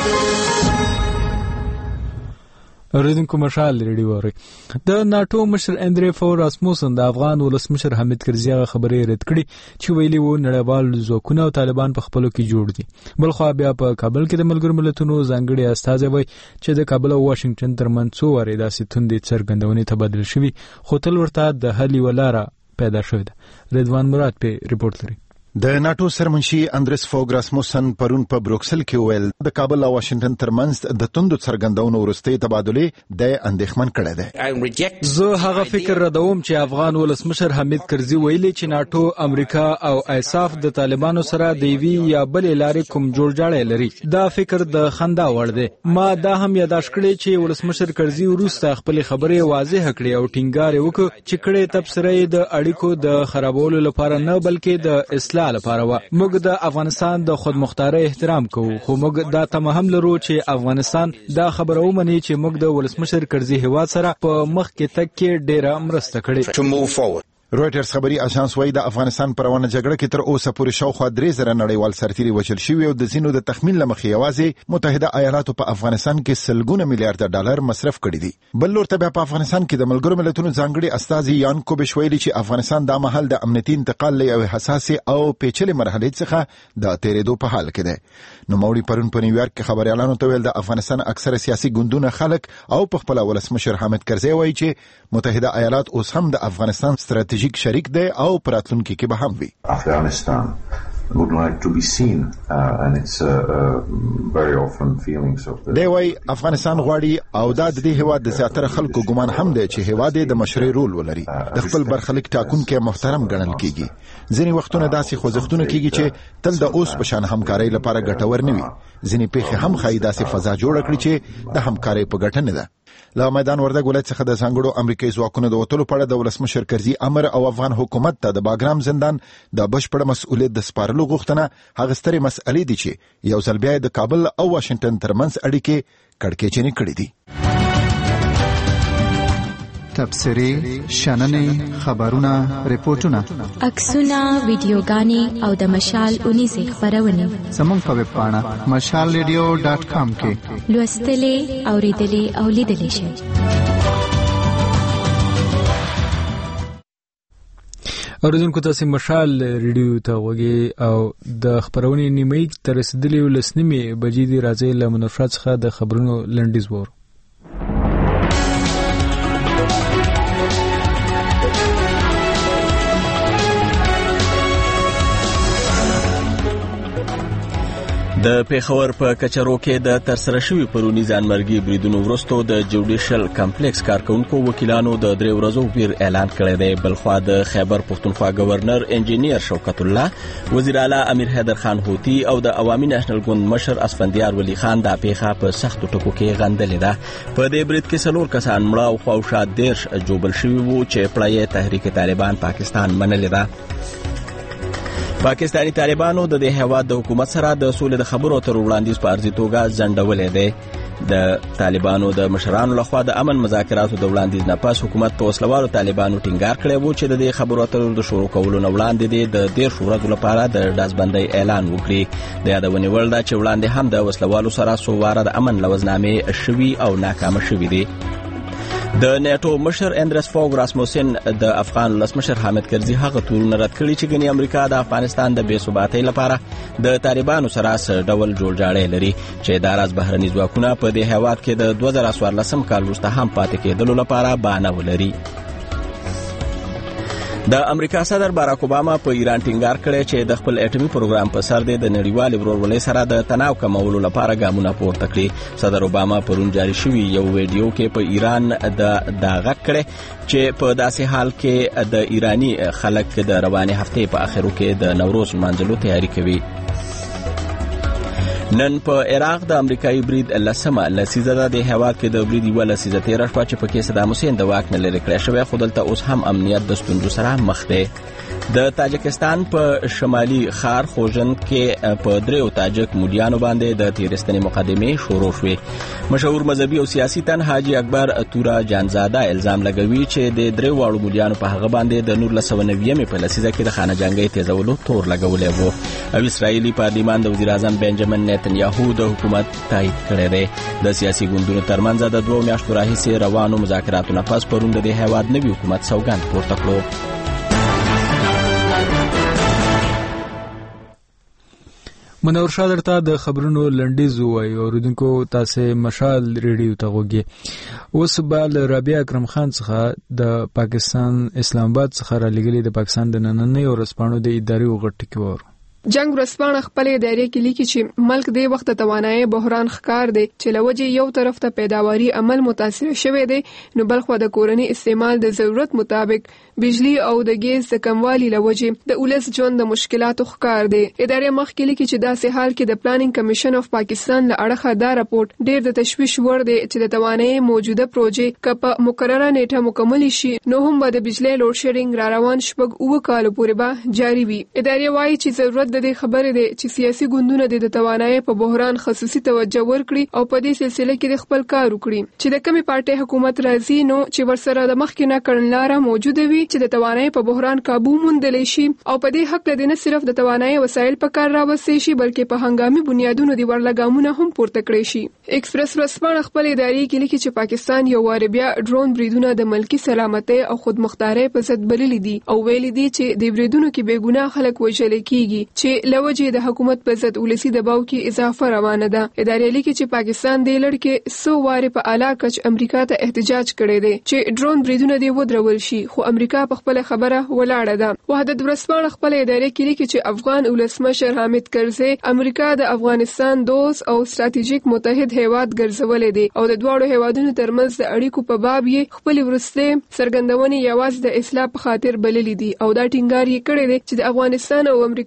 اوریدونکو مشال ریډیو اوري. د ناتو مشر اندری فور راسموسن د افغان ولسمشر حامد کرزي هغه خبرې رد کړې چې ویلي وو نړیوال ځواکونه او طالبان په خپلو کې جوړ دي. بل خو بیا په کابل کې د ملګرو ملتونو ځانګړي استازی وای چې د کابل او واشنگټن ترمنځ څو وارې داسې توندې څرګندونې تبادل شوي خو تل ورته د حل یوه لاره پیدا شوې ده. رضوان مراد په ریپورت لري. د ناتو سرمنشي اندریس فوګ راسموسن پرون په بروکسل کې ویل د کابل او واشنگټن ترمنځ د توندو څرګندونو وروستۍ تبادلې د اندېښمن کړی دی. زه هغه فکر ردوم چې افغان ولسمشر حامد کرزي ویلي چې ناتو، امریکا او ایساف د طالبانو سره د یوې یا بلې لارې کوم جوړجاړی لري. دا فکر د خندا وړ دی. ما دا هم یاداشت کړی چې ولسمشر کرزي وروسته خپلې خبرې واضح کړې او ټینګار یې وکړ چې کړې تبصره یې د اړیکو د خرابولو لپاره نه بلکې د اصلاح لپاره و. موږ د افغانستان د خودمختارۍ احترام کوو خو موږ دا تمه هم لرو چې افغانستان دا خبره ومني چې موږ د ولسمشر کرزي هیواد سره په مخ کې تګ کې ډېره مرسته کړې. رويټرز خبري اژانس وايي د افغانستان پر روانه جګړه کې تر اوسه پورې شاوخوا درې زره نړیوال سرتیري وژل شوي او د ځینو د تخمین له مخې یوازې متحده ایالاتو په افغانستان کې سلګونه میلیارډ ډالر مصرف کړي دي. بل لور ته بیا په افغانستان کې د ملګرو ملتونو ځانګړي استازي یان کوبش ویلي چې افغانستان د مهال د امنیتي انتقال له یو حساسه او پیچلې مرحلې څخه د تیرېدو په حال کې ده. نو موري پرون په نیویارک کې خبريالانو ته ویل د افغانستان اکثره سیاسي ګوندونه خلک او په خپل ولسمشر حامد کرزي وایي چې متحده ایالات اوس هم د افغانستان ستراتیژیک شریک دی او پراتلونکي کې به هم وي. افغانستان would like to be seen uh, and it's uh, uh, very often feelings of the دی وای افغانستان غواړي او دا د دې هیواد د زیاتره خلکو ګمان هم دی چې هیواد د مشرۍ رول ولري، د خپل برخلیک ټاکونکي محترم ګڼل کیږي. ځینې وختونه داسې خوځښتونه کیږي چې تل د اوس په شان همکارۍ لپاره ګټور نه وي. ځینې پیښې هم ښایي داسې فضا جوړه کړي چې د همکارۍ په ګټه نه ده. له میدان وردګ ولایت څخه د ځانګړو امریکایي ځواکونو د وټلو په اړه د ولسمشر کرزي امر او افغان حکومت ته د باګرام زندان د بشپړ مسؤلیت د سپارلو غوښتنه هغه سترې مسئلې دي چې یو ځل بیا د کابل او واشنگټن ترمنځ اړیکې کړکېچنې کړې دي. تبصرې، شننې، خبرونه، ریپورتونه، عکسونه، ویډیوګانې او د مشال اونیزې خبرونه زموږ په ویب پاڼه مشال ریډیو ډاټ کام کې لوستلې، اوریدلې او لیدلې شئ. اوریدونکو تاسو مشال ریډیو ته وګورئ او د خبرونې نیمه تر رسیدلې ولسنیمه بجې دی راځي له منفرد څخه د خبرونو لنډیز وور. د پیښور په کچرو کې د ترسره شوي پرونی ځانمرګي بریدونو وروسته د جوډیشل کمپلیکس کارکونکو وکیلانو د درې ورځو پیر اعلان کړی دی. بلخوا د خیبر پښتونخوا گورنر انجینیر شوکت الله، وزیر اعلی امیر حیدر خان هوتی او د عوامي نېشنل ګوند مشر اسفندیار ولی خان د پیښه په سختو ټکو کې غندلې ده. په دې برید کې څلور کسان مړه او خواوشا دیرش جوبل شوي وو چې پړه تحریک طالبان پاکستان منلې ده. پاکستانی طالبانو د دې هیواد د حکومت سره د سولې د خبرو تر وړاندیز په ارزي توګه ځنډولې ده. د طالبانو د مشرانو لخوا د امن مذاکراتو د وړاندیز نه پس حکومت په وسلوالو طالبانو ټینګار کړی وو چې د دې خبرو اترو د شروع کولو نه وړاندې د ډیر ورځې لپاره د داسبندۍ اعلان وکړي. د یادونې وړ ده چې وړاندې هم د وسلوالو سره څو واره د امن لوزنامې شوي او ناکامه شوي دي. د نیټو مشر اندرس فوګ راسموسن د افغان ولسمشر حامد کرزي هغه تورونه رد کړي چې ګنې امریکا د افغانستان د بې ثباتۍ لپاره د طالبانو سره څه ډول جوړجاړی لري چې دا راز بهرني ځواکونه په دې هیواد کې د دوه زره څوارلسم کال وروسته هم پاتې کېدلو لپاره بهانه ولري. د امریکا صدر باراک اوباما په ایران ټینګار کړی چې د خپل اټومي پروګرام په سر د نړیوال ورورولۍ سره د تناو کمولو لپاره ګامونه پورته کړي. صدر اوباما پرون جاری شوی یو ویډیو کې په ایران د داغه کړی چې په داسې حال کې د ایرانی خلک د رواني هفتې په اخرو کې د نوروز منځلو تیاری کوي. نن په عراق د امریکایي برید لسمه لسیزه ده. د هیواد کې د برید یوه لسیزه تېره شوه چې پکې صدام حسین د واک نه لرې کړی شوی، خو دلته اوس هم امنیت د ستونزو سره مخ دی. د تاجکستان په شمالي ښار خوجن کې په دریو تاجک مولیانو باندې د تیرستنې مقدمې شروع شوې. مشهور مذهبي او سیاسي تن حاجي اکبر تورا جانزاده الزام لګوي چې د دریو واړو مولیانو په هغه باندې د نولس سوه نویمې په لسیزه کې د خانه جنګۍ تیزولو تور لګولی و. او اسرائیلي پارلیمان د وزیر اعظم بنجامین نتنیاهو د حکومت تایید کړی دی. د سیاسي ګوندونو ترمنځ د دوه میاشتو راهیسې روانو مذاکراتو نه پس پرون د دې هیواد نوي حکومت سوګند پورته کړو. منور شاه درته د خبرونو لنډیز وایي. اوریدونکو تاسو مشال ریډیو ته وګورئ. اوس به له رابعه اکرم خان څخه د پاکستان اسلام آباد څخه را لګلې د پاکستان د نننۍ ورځپاڼو د ادارې وغټ کې وره. جنگ ورځپاڼه خپل ادارې کې لیکي چې ملک د وخت توانایي بحران ښکار دی چې لوجه یو طرف ته پیداواري عمل متاثر شوی دی، نو بل خو د کورنۍ استعمال د ضرورت مطابق بجلی او د ګیس د کموالي لوجه د اولس ژوند د مشکلاتو ښکار دی. ادارې مخ کې لیکي چې داسې حال کې د پلانینګ کمیشن اف پاکستان له اړخه دا راپورټ ډېر د تشویش وړ دی چې د توانایي موجوده پروژې که په مقرره نیټه مکمل شي نو هم به د بجلی لوډ شیډینګ را روان شپږ اوه کالو پورې به جاری وي. ادارې وایي چې ضرورت د دې خبرې دی چې سیاسي ګوندونه د توانایي په بحران خصوصي توجه ورکړي او په دې سلسله کې د خپل کار وکړي چې د کمی پارټي حکومت راځي نو چې ورسره د مخکې نه کړنلاره موجوده وي چې د توانایي په بحران قابو موندلی شي او په دې حق له نه صرف د توانایي وسایل په کار راوستي شي بلکې په هنګامي بنیادونو دی ورلګامونه هم پورته کړی شي. ایکسپریس ورځپاڼه خپل ادارې کې لیکي چې پاکستان یو وار بیا ډرون بریدونه د ملکی سلامتۍ او خودمختارۍ په ضد بللي دي او ویلي دي چې د بریدونو کې بې ګناه خلک وژل کیږي چې لوجه د حکومت په ضد ولسی دباو کې اضافه روانه ده. ادارې لیکي چې پاکستان د لړ کې سو واره په اعلی کچ امریکا ته احتجاج کړی دی چې ډرون بریدونه دی ودرول شي، خو امریکا په خپل خبره ولاړه ده. وحدت ورځپاڼه خپل ادارې کې لیکي چې افغان ولسمشر حامد کرزي امریکا د افغانستان دوست او ستراتیژیک متحد هیواد ګرځولې دي او د دواړو هیوادونو ترمنځ د اړیکو په باب یې خپل ورسته څرګندونې یوازې د اصلاح په خاطر بللې دي او دا ټینګار یې کړی دی چې د افغانستان او امریکا ترمنځ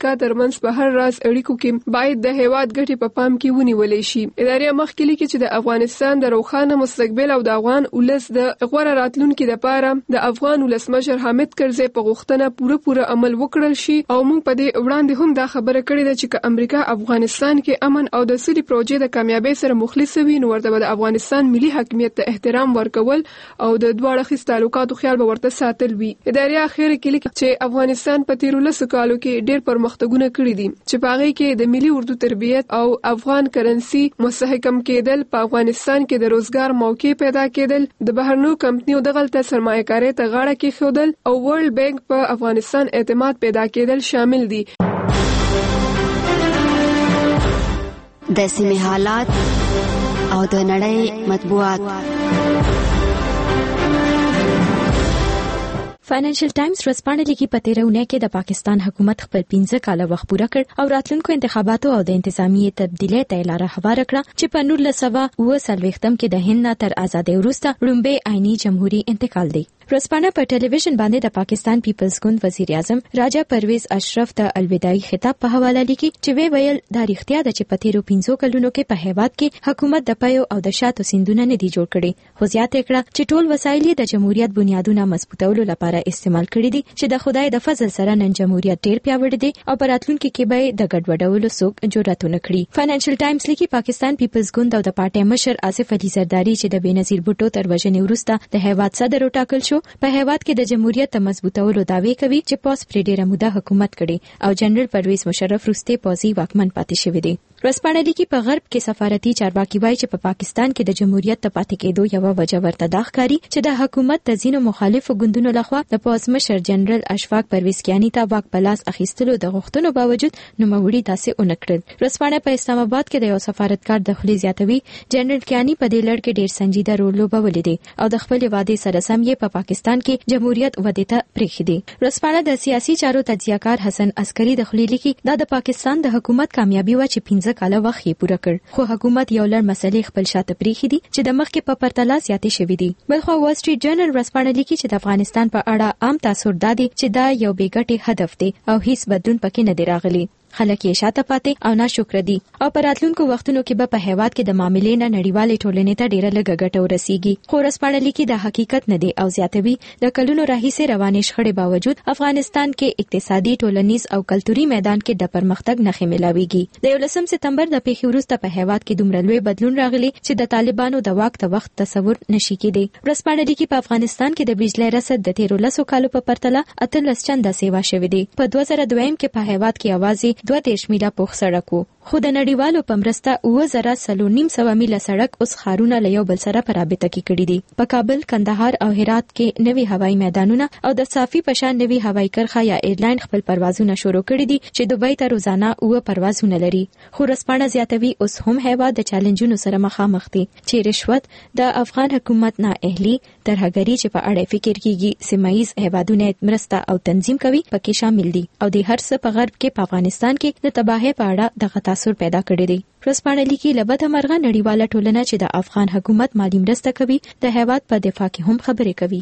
ترمنځ په هر راز اړیکو کې باید د هیواد ګټې په پام کې ونیولې شي. ادارې مخکې لیکي چې د افغانستان د روښانه مستقبل او د افغان ولس د غوړه راتلونکي لپاره د افغان ولسمشر حامد کرزي په غوښتنه پوره پوره عمل وکړل شي او موږ په دې وړاندې هم دا خبره کړې ده چې امریکا افغانستان کې امن او د سولې پروژې د کامیابی سره مخلص وي نو ورته د افغانستان ملي حاکمیت ته احترام ورکول او د دواړو خیس تعلقاتو خیال به ورته ساتل وي. ادارې اخر کې لیکي چې افغانستان په تیرو لسو کالو کې ډېر پرمختګونه کړي دي چې په هغه کې د ملي اردو تربیت او افغان کرنسي مستحکم کېدل، په افغانستان کې د روزګار موقع پیدا کېدل، د بهرنیو کمپنیو دغلته سرمایه‌کاري ته غاړه کېښودل او ورلد بانک په افغانستان اعتماد پیدا کېدل شامل دي. د سیمې حالات او د نړۍ مطبوعات. فاینانشل ټایمز ورځپاڼه لیکي په تیره اونۍ کې د پاکستان حکومت خپل پنځه کاله وخت پوره کړ او راتلونکو انتخاباتو او د انتظامی تبدیلی ته لاره هواره کړه چې په نولس سوه اوه څلوېښتم کې د هند نه تر ازادۍ وروسته لومړی آئیني جمهوریت انتقال دی. ورځپاڼه په ټلویزیون باندې د پاکستان پیپلز ګوند وزیر اعظم راجا پرویز اشرف ته الوداعي خطاب په حواله لیکي چې وی ویل دا رښتیا ده چې په تیرو پنځو کلونو کې په هیواد کې حکومت د پيو او د شاتو سیندونه نه دي جوړ کړي، خو زیاته کړه چې ټول وسایل د جمهوریت بنیادونه مضبوطولو لپاره استعمال کړي دي چې د خدای د فضل سره نن جمهوریت ډیر پیاوړی دی او په راتلونکي کې به د ګډوډولو څوک جرأت نه کړي. فاینانشل ټایمز لیکي پاکستان پیپلز ګوند او د پارټي مشر آصف علي زرداری چې د بېنظیر بوټو تر وژنې وروسته د هیواد صدر وټاکل شو، په هیواد کې د جمهوریت د مضبوطولو دعوی کوي چې پاس پرې ډیره موده حکومت کړي او جنرال پرویز مشرف وروسته پوځي واکمن پاتې شوی دی. ورځپاڼه لیکي په غرب کې سفارتي چارواکي وایي چې په پا پاکستان کې د جمهوریت ته پاتې کېدو یو وجه ورته دا ښکاري چې د حکومت د ځینو مخالفو ګوندونو لخوا د پوځ مشر جنرال اشفاق پرویز کیانی ته واک په لاس اخیستلو د غوښتنو باوجود نوموړي داسې ونه کړل. ورځپاڼه په اسلام آباد کې د یو سفارتکار د خولي زیاتوي جنرال کیانی په دې لړ کې ډیر سنجیده رول لوبولی دی او د خپل وعده سره سم یې په پا پاکستان کې جمهوریت وده ته پریښی دی. ورځپاڼه د سیاسي چارو تجزیه‌کار حسن عسکري د خولي لیکي دا د پاکستان د حکومت کامیابی و چې پنځه کاله وخت یې پوره کړ، خو حکومت یو لړ مسلې خپل شاته پریښي دي چې د مخکې په پرتله زیاتې شوې دي. بلخو وال سټریټ جرنل ورځپاڼه لیکي چې د افغانستان په اړه عام تاثر دا دی چې دا یو بې ګټې هدف دی او هیڅ بدلون پکې نه دی راغلی. خلک یې شاته پاتې او ناشکر دي او په راتلونکو وختونو کې به په هیواد کې د معاملې نه نړیوالې ټولنې ته ډیره لږه ګټه ورسیږي. خو ورځپاڼه لیکي دا حقیقت نه دی او زیاتوي د کلونو راهیسې روانې شخړې باوجود افغانستان کې اقتصادي، ټولنیز او کلتوري میدان کې د پرمختګ نښې ملاويږي. د یولسم سپتمبر د پیښې وروسته په هیواد کې دومره لوی بدلون راغلی چې د طالبانو د واک ته وخت تصور نشي کېدی. ورځپاڼه لیکي په افغانستان کې د بجلی رسد د تیرو لسو کالو په پرتله اتلس چنده سیوا شوې دی. په دوه زره دویم کې په هیواد کې یوازې دوه دېرش میله پوخ سړک و، خو د نړیوالو په مرسته اوه زره څلور نیم سوه میله سړک اوس ښارونه له یو بل سره په رابطه کې کړي دي. په کابل، کندهار او هرات کې نوي هوایي میدانونه او د صافي په شان نوي هوایي کرښه یا ایرلاین خپل پروازونه شروع کړي دي چې دوبۍ ته روزانه اوه پروازونه لري. خو ورځپاڼه زیاتوي اوس هم هیواد د چیلنجونو سره مخامخ دی چې رشوت، د افغان حکومت نااهلي، ترهګري چې په اړه فکر کیږي، سیمایي هیوادونه مرسته او تنظیم کوي پکې شامل دي او د هر څه په غرب کې په افغانستان کې د تباهۍ په اړه دغه تاثر پیدا کړی دی. ورځپاڼه لیکي له بده مرغه نړیواله ټولنه چې د افغان حکومت مالی مرسته کوي د هیواد په دفاع کې هم خبرې کوي.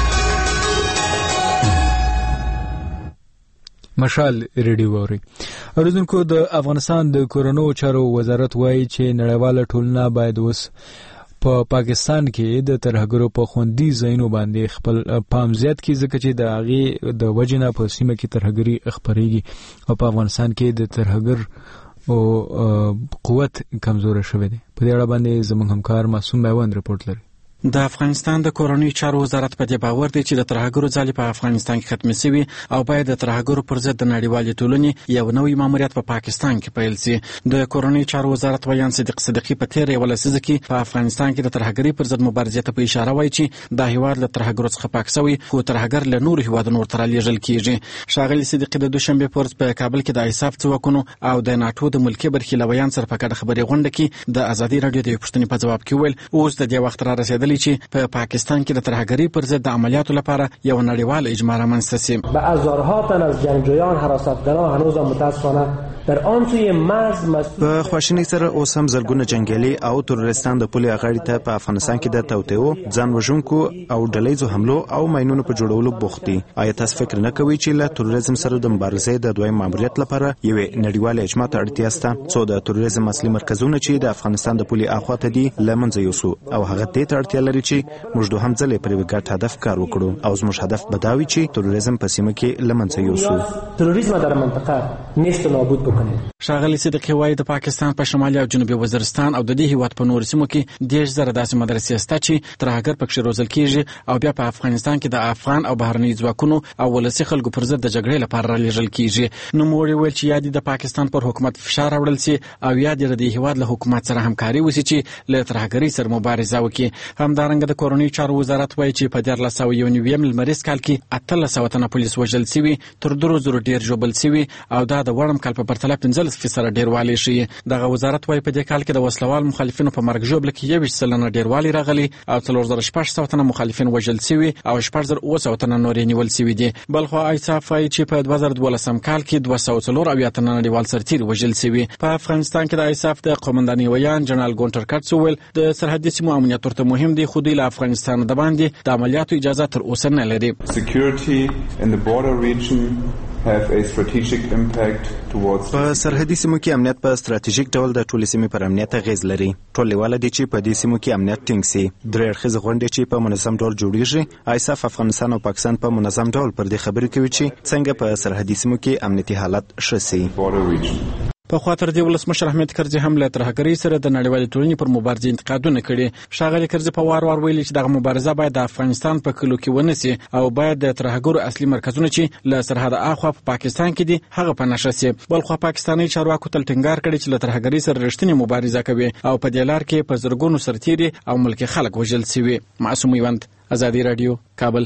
مشال ریډیو اوري اوریدونکو د افغانستان د کورونو چارو وزارت وایي چې نړیواله ټولنه باید اوس په پا پاکستان کې د ترهګرو په خوندي ځایونو باندې خپل پام زیات کړي ځکه چې د هغې د وجې نه په سیمه کې ترهګري خپرېږي او په افغانستان کې د ترهګر او قوت کمزوره شوی دی. په دې اړه باندې زموږ همکار معصوم میوند رپورټ لري. د افغانستان د کورنۍ چارو وزارت په دې باور دی چې د ترهګرو ځالې په افغانستان کې ختمې شوي او باید د ترهګرو پر ضد د نړیوالې ټولنې یو نوی ماموریت په پاکستان کې پیل شي. د کورنۍ چارو وزارت ویان صدیق صدیقي په تیره یوه لسیزه کې په افغانستان کې د ترهګرۍ پر ضد مبارزې ته په اشاره وایي چې دا هیواد له ترهګرو څخه پاک شوی خو ترهګر له نورو هیوادونو ورته رالیږل کېږي. ښاغلي صدیقي د دوشنبې په ورځ په کابل کې د ایساف ځواکونو او د ناټو د ملکي برخې له ویان سره په ګډه خبرې غونډه کې د ازادي راډیو د یوې پوښتنې په ځواب کې وویل اوس د دې وخت را رسېدلی چې په پاکستان کې د ترهګرۍ پر ضد د عملیاتو لپاره یو نړیوال اجماع رامنځته شي. به هزارها تن از جنگجویان حراستگران هنوز متاسفانه در آن سوی مرز مسئول په خواشینۍ سره اوس هم زرګونه جنگیالي او ترورستان د پولې اغاړې ته په افغانستان کې د توطئو ځان وژونکو او ډلهییزو حملو او ماینونو په جوړولو بوخت دي. آیا تاسو فکر نه کوئ چې له تروریزم سره د مبارزې د دویم ماموریت لپاره یوې نړیوالې اجماع ته اړتیا شته څو د تروریزم اصلي مرکزونه چې د افغانستان د پولې اخوا ته دي له منځه یوسو او هغه دې ته اړتیا لري چې موږ دوهم ځل پر یو ګډ هدف کار وکړو او زموږ هدف به دا وي چې تروریزم په سیمه کې له منځه یوسو، تروریزم در منطقه نیست و نابود بکنیم. ښاغلي صدیقي وایي د پاکستان په شمالي او جنوبي وزیرستان او د دې هیواد په نورو سیمو کې دېرش زره داسې مدرسې شته چې ترهګر پکښې روزل کیږي او بیا په افغانستان کې د افغان او بهرنیو ځواکونو او ولسي خلکو پر ضد د جګړې لپاره رالیږل کیږي. نوموړي وویل چې یا دې د پاکستان پر حکومت فشار راوړل سي او یا دې د دې هیواد له حکومت سره همکاري وسي چې له ترهګرۍ سره مبارزه وکړي. همدارنګه د کورنیو چارو وزارت وایي چې په دیارلس سوه یو نوي لمریز کال کې اتلس سوه تنه پولیس وژل سوي، تر درو زرو ډېر ژوبل سوي او دا د وړم کال په پرتله پنځلس فیصده ډېروالی ښیي. دغه وزارت وایي په دې کال کې د وسلوال مخالفینو په مرګ ژوبله کې یوویشت سلنه ډېروالی راغلی او څلور زره شپږ سوه تنه مخالفین وژل سوي او شپږ زره اووه سوه تنه نور یې نیول سوي دي. بلخوا ایساف وایي چې په دوه زره دولسم کال کې دوه سوه څلور اویا تنه نړیوال سرتیري وژل سوي. په افغانستان کې د ایساف د قومندانۍ ویان جنرال ګونټر کټس وویل د سرحدي سیمو امنیت ورته مهم دی خو دوی له افغانستان د باندې د عملیاتو اجازه تر اوسه نه لري. په سرحدي سیمو کې امنیت په ستراتیژیک ډول د ټولې سیمې پر امنیت اغیز لري. ټول لیواله دي چې په دې سیمو کې امنیت ټینګ سي. درې اړخیزې غونډې چې په منظم ډول جوړیږي، ایساف افغانستان او پاکستان په منظم ډول پر دې خبرې کوي چې څنګه په سرحدي سیمو کې امنیتي حالت ښه سي. په خوا تر دې ولسمشر حامد کرزي هم له ترهګرۍ سره د نړیوالې ټولنې پر مبارزې انتقادونه کړي. ښاغلي کرزي په وار وار ویلي چې دغه مبارزه باید د افغانستان په کلو کې ونه سي او باید د ترهګرو اصلي مرکزونه چې له سرحد اخوا په پاکستان کې دي هغه په نښه سي. بلخوا پاکستاني چارواکو تل ټینګار کړی چې له ترهګرۍ سره رښتینې مبارزه کوي او په دې لار کې په زرګونو سرتیري او ملکي خلک وژل سوي. معصوم میوند، ازادي رادیو، کابل.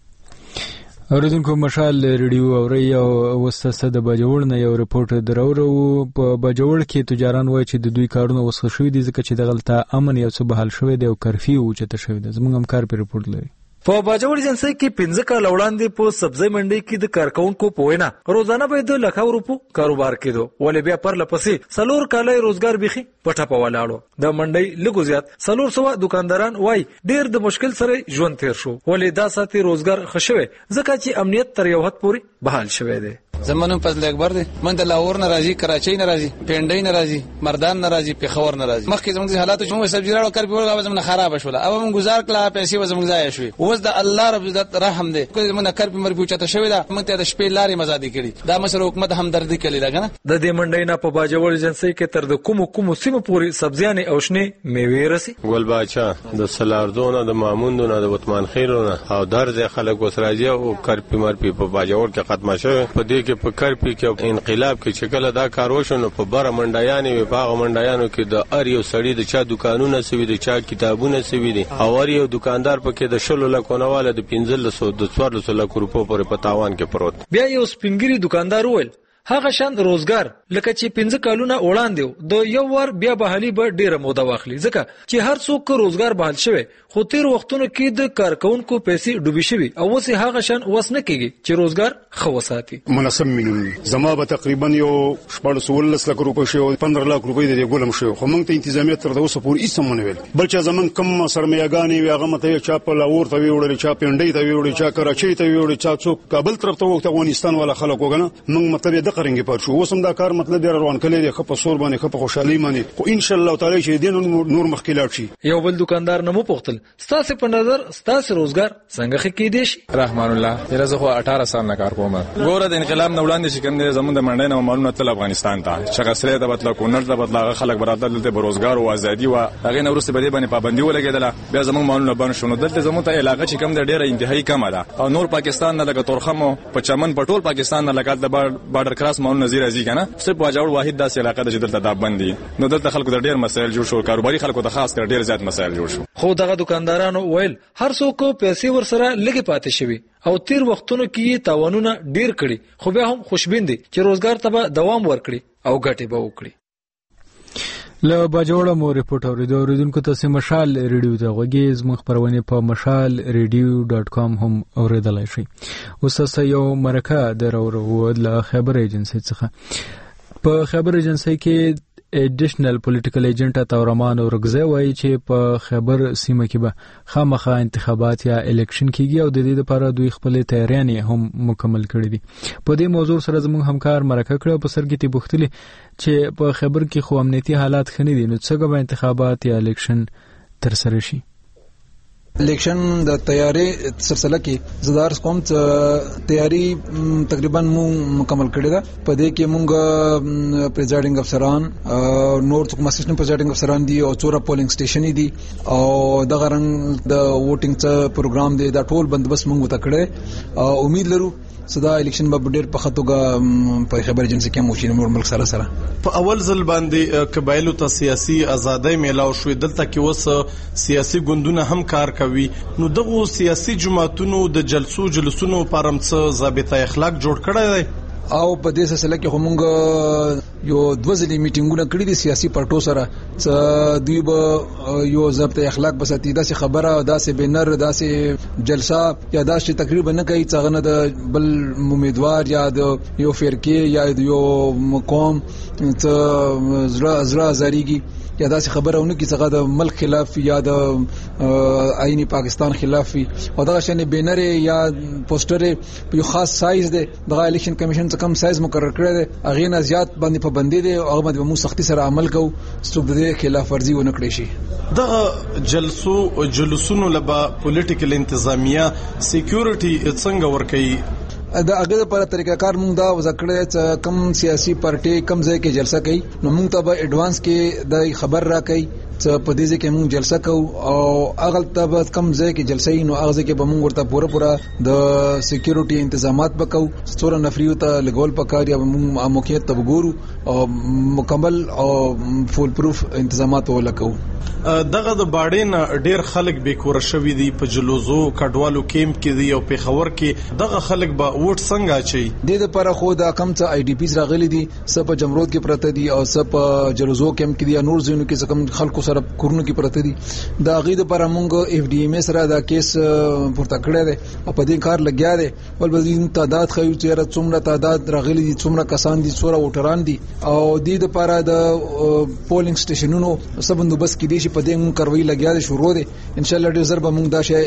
اوریدونکو مشال ریډیو اوري او وسته د باجوړ نه یو رپورټ درورو. په باجوړ کې تجاران وایي چې د دوی کارونه وسخه شوي دي ځکه چې دغلته امن یو څه بحال شوی دی او کرفیو اوچته شوی دی. زموږ همکار په رپورټ لري. په باجوړ ایجنسۍ کې پنځه کاله وړاندې په سبزی منډي کې د کارکونکو په وینا روزانه به د لکو روپو کاروبار کېدو، ولې بیا پر لپسې څلور کاله روزګار بيخي پټه په ولاړو. د منډي لګو زیات څلور سوه دکانداران وای ډیر د مشکل سره ژوند تیر شو، ولې دا ساتي روزګار خښوي ځکه چې امنیت تر یو حد پورې بحال شوی دی. زمونږ فضل اکبر دی، من د لاهور نه راځي، کراچۍ نه راځي، پنډۍ نه راځي، مردان نه راځي، پیښور نه راځي. مخکې زموږ حالات چې موږ سبزی راړو کار په وګړه زموږ خراب شول، او موږ گزار کړه پیسې زموږ ضایع شوې. اوس د الله رب عزت رحم دی، کوم زموږ کار په مرګ چته شوی دا موږ ته د شپې لارې مزادي کړي. دا مسره حکومت همدردي کوي دا کنه. د دې منډۍ نه په باجوړ ایجنسۍ کې تر د کوم کوم سیمو پورې سبزیانې او شنه میوې رسي. ګل باچا د سلاردونه د ماموندونه د وطمان خیرونه او درځه خلک وسراجي او کار په مرګ په باجوړ کې ختمه شوه. په دې کې په کار په انقلاب کې چې کله دا کار وشو په بره منډیانې وي، په هغه منډیانو کې د ار یو سړي د چا دکانونه سوي دي، چا کتابونه سوي دي، او ار یو دکاندار پکې د شلو لکونه والا د پنځلسو د څوارلسو لکو روپو پورې په تاوان کې پروت. بیا یو سپینګری دکاندار وویل هغه شان روزګار لکه چې پنځه کالونه وړاندې د یو ور بیا بحالي به ډیره موده واخلي ځکه چې هر څوک روزګار بحال شوی، خو تیر وختونو کې د کارکونکو پیسې ډوبې شوي او اوس هغه شان وس نه کیږي چې روزګار خو وساتي. مناسب مینوم زما به تقریبا یو شپږ سوه لک روپۍ شو، پندره لک روپۍ د ګولم شو، خو موږ ته انتظامیت تر اوسه پورې هیڅ مونږ نه ویل. بل چې زمون کم سرمایه‌ګانې وي هغه مته چا په لاهور ته ویوړل، چا پنډۍ ته ویوړل، چا کراچۍ ته ویوړل، چا څوک کابل طرف ته وخت افغانستان ولا خلک وګنه موږ مطلب د قرنګ پر شو. اوس دا کار مطلب دی روان کړي دی خپ سور باندې خپ خوشحالي باندې، خو ان شاء الله تعالی چې دین نور مخکلات شي. یو بل دکاندار نه مو پختل ستاسو په نظر ستاسو روزګار څنګه کې دی شي؟ رحمان الله یره زه خو اټاره سال نه کار کوم. ګوره د انقلاب نه وړاندې چې کوم دی زمونږ د منډۍ نه معلومات تل افغانستان ته شغسره د بدلا کونړ د بدلا خلک برادر دلته بروزګار او ازادي و هغه نو ورسته بده باندې پابندي ولګیدله. بیا زمونږ معلومات باندې شنو دلته زمونږ ته علاقه چې کوم د ډیره انتهایی کم ده او نور پاکستان نه لګه تورخمو په چمن پټول پاکستان نه لګا د بارډر کراس مون نظیر ازي کنه صرف واجوړ واحد داسې علاقه ده چې دلته دا بندي نو دلته خلکو د ډیر مسایل جوړ شو، کاروباري خلکو ته خاص کر ډیر زیات مسایل جوړ شو. خو دغه دکاندارانو ویل هر څوک پیسې ورسره لګي پاتې شوی او تیر وختونو کې تاوانونه ډیر کړي، خو بیا هم خوشبین دي چې روزګار ته دوام ورکړي او ګټه به وکړي. له باجوړه مو رپورټ اوریدو. اوریدونکو ته مشال ریډیو ته غوږی زموږ خبرونه په مشال ریډیو ډاټ کام هم اوریدلای شئ. اوس یو مرکه درورو د خبر ایجنسی څخه په خبر ایجنسی کې ایډیشنل پولیټیکل ایجنټ تورمان اورګزی وایي چې په خبر سیمه کې به خامخا انتخابات یا الیکشن کیږي او د دې لپاره دوی خپل تیاریانې هم مکمل کړې دي. په دې موضوع سره زموږ همکار مرکه کړه په سرګې تی بوختلی چې په خبر کې خو امنیتي حالات خني دي نو څنګه به انتخابات یا الیکشن تر سره شي. الیکشن د تیاری سلسله کې زدار کوم تیاری تقریبا مو مکمل کړی دا. په دې کې مونږ پریزایډینګ افسران نور څوک مسیسټنټ پریزایډینګ افسران دي او څوره پولینګ سټیشن دي او د غرنګ د ووټینګ څخه پروګرام دی دا ټول بندوبست مونږ وته کړی او امید لرو صدا الیکشن به ډیر په خطوګه په خبر ایجنسی کې موشي نور ملک سره سره په اول ځل باندې قبایلو ته سیاسي ازادۍ میلاو شو. دلته کې وس سیاسي ګوندونه هم کار کوي نو دغه سیاسي جماعتونو د جلسو جلسونو پرم څه ضابطه اخلاق جوړ کړی دی او په دې سلسله کې همغه یو دوزلي میټینګونه کړی دي سیاسي پارټو سره چې دوی به یو ضابطه اخلاق بساتي داسې خبره داسې بینر داسې جلسه یا داسې تقریبا نه کوي چې غنه د بل امیدوار یا د یو فرقه یا د یو قوم ته زړه زړه زریږي یا داسې خبرونه کې څنګه د ملک خلاف یا د آئینی پاکستان خلاف او دغه شنه بینر یا پوسټر په خاص سایز دی د الیکشن کمیشن څخه کم سایز مقرر کړی دی هغه نه زیات باندې پابندي دی او هغه باندې مو سختي سره عمل کوو څوک د خلاف ورزي ونه کړی شي. دغه جلسو جلسونو لبا پولیټیکل انتظامیه سکیورټي څنګه ورکړي دا هغه لپاره طریقه کار مونږ دا وځکړی چې کم سیاسي پارټي کم ځای کې جلسه کوي نو مونږ ته به ایڈوانس کې د خبر راکړي چې په دې کې مونږ جلسه کوو او هغه ته به کم ځای کې جلسه نو هغه کې به مونږ ورته پوره پوره د سکیورټي تنظیمات وکاو څوره نفریو ته لګول پکار یا مونږ موقعیت ته وګورو او مکمل او فول پروف تنظیمات ولکو. دغه د باډین ډیر خلک بیکور شوی دي په جلوزو کډوالو کیمپ کې دي او په خبر کې دغه خلک به ووټ څنګه اچي د دې لپاره خو دا کم څه آی ډی پیز راغلي دي سپ جمرود کې پرته دي او سپ جلوزو کیمپ کې دي نور زینو کې کم خلکو سره کورونو کې پرته دي دا غي د لپاره مونږ اف ډی ایم سره دا کیس پورته کړی دی او په دې کار لګیا دی ول بزین تعداد خو چې څومره تعداد راغلي دي څومره کسان دي څوره ووټران دي او د دې لپاره د پولینګ سټیشنونو سبندوبست کې دي په دې مون کاروي لګیا دي شروع دي ان شاء الله ډیر زر به مونږ دا شی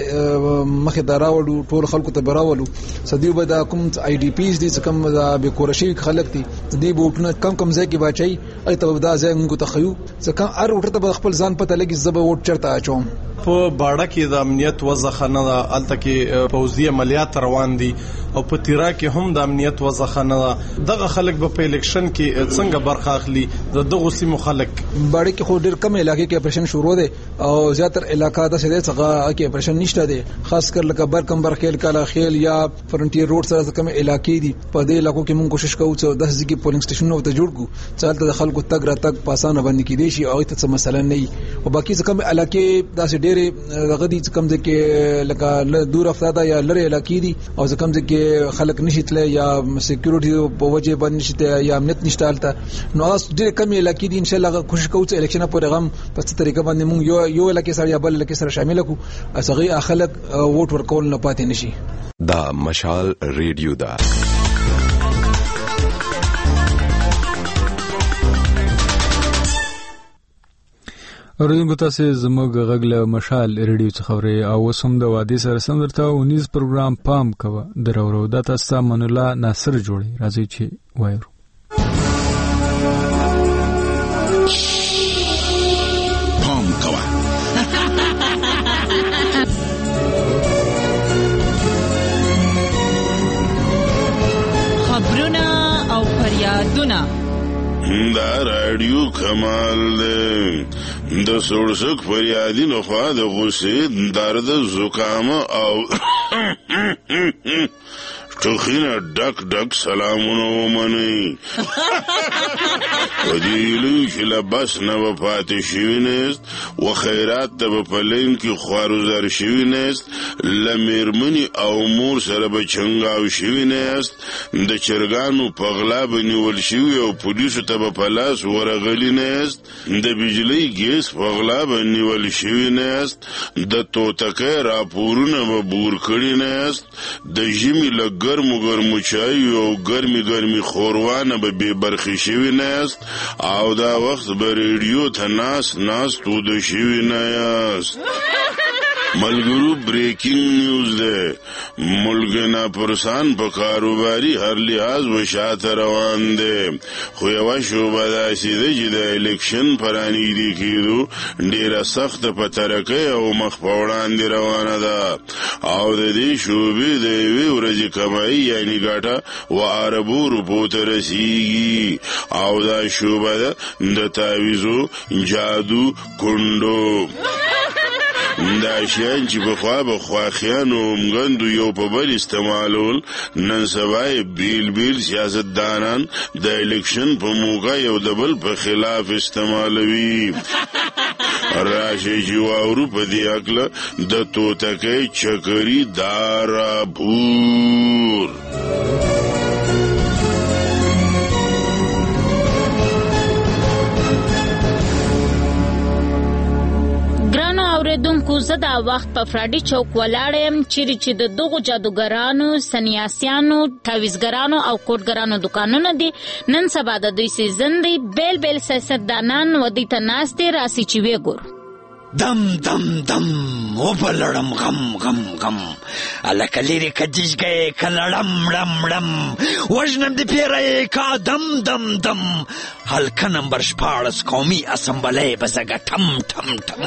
مخه دراوړو ټول خلکو ته براولو سدیو به دا کوم آی ډی پیز دي چې کوم دا به کورشي خلک دي دې بوټنه کم کم ځای کې واچي اي ته دا ځای مونږ ته خيو ځکه هر وټه ته خپل ځان پته لګي زبه وټ چرته اچوم. په باړه کې د امنیت وضع نه ده الته کې پوځي عملیات روان دي او په تیرا کې هم د امنیت وضع نه ده دغه خلک په الیکشن کې څنګه برخه اخلي د دغه سیمو خلک باړه کې خو ډیر کم علاقې کې اپریشن شروع دي او زیاتر علاقہ د سده څنګه کې اپریشن نشته دي خاص کر لکه برکم برخیل کالا خیل یا فرنټیر روډ سره کم علاقې دي په دې علاقو کې موږ کوشش کوو چې د ځکه پولینګ سټیشنونو ته جوړ کو چالت د خلکو تګ را تګ پاسانه باندې کې دي شي او ته څه مسله نه او باقي څه کم علاقې داسې ډېر دغه دي چې کم ځکه لکه دور افراده یا لری علاقې دي او ځکه کم ځکه خلک نشیتله یا سکیورټي په وجه باندې نشته یا امنیت نشته الته نو اوس ډېر کم علاقې دي ان شاء الله کوشش کوو چې الیکشن په رقم په څه طریقه باندې موږ یو یو علاقې سره یا بل علاقې سره شامل کو اسغه خلک ووټ ورکول نه پاتې نشي. دا مشال ریډیو دا اوریدونکو تاسو زموږ غږ له مشال ریډیو څخه خبري او وسوم د وادي سره سم درته ونیز پروګرام پام کوه درورو د تاسو من الله ناصر جوړي راځي چې وایو پام کوه خبرونه او فریادونه دا رادیو کمال ده د سورسک فریادی نخوا د غصې درد زکام او ټوخینه ډک ډک سلامونه ومنئ ودیلو چې لباس نه به پاتې شوي نیست و خیرات ته به په لین کې خوارزر شوي نیست له میرمنې او مور سره به چنګاو شوي نیست د چرګانو په غلا به نیول شوي او پولیسو ته به په لاس ورغلي نیست د بجلۍ ګیس په غلا به نیول شوي نیست د توتکۍ راپورونه به بور کړي نیست د ژمي له ګرمو ګرمو چایو او ګرمي ګرمي خوروانه به بې برخې شوي نه یاست او دا وخت به ریډیو ته ناست ناست توده شوي نه یاست. ملګرو بریکینګ نیوز ده. ملک ناپرسان په کاروباري هر لحاظ و شاته روان ده، خو یوه شوبه داسې ده چې د الیکشن په رانږدې کېدو ډېره سخته په ترقۍ او مخ په وړاندې روانه ده او د دې شوبې د یوې ورځې کمایي یعنې ګټه و اربو روپو ته رسیږي او دا شوبه ده د تعویضو جادو کونډو. دا شیان چې پخوا به خواخیانو همګندو یو په بل استعمالول، نن سبا یې بیل بیل سیاستدانان د الیکشن په موقع یو د بل په خلاف استعمالوي. راشئ چې واورو په دې هکله د توتکۍ چکري دا راپور. اوریدونکو زه دا وخت په فرادي چوک ولاړ یم چیرې چې د دغو جادوګرانو، سنیاسیانو، تعویضګرانو او کوډګرانو دکانونه دي. نن سبا د دوی سیزن دی. بیل بیل سیاستدانان ودې ته ناست دي. راسي چې وګورو. دم دم دم وبلړم غم غم غم الکه لري کجیش گئے کلړم رم رم وژنم دی پیره کا دم دم دم هلکه نمبر شپاړس قومي اسمبلی بزګه ټم ټم ټم.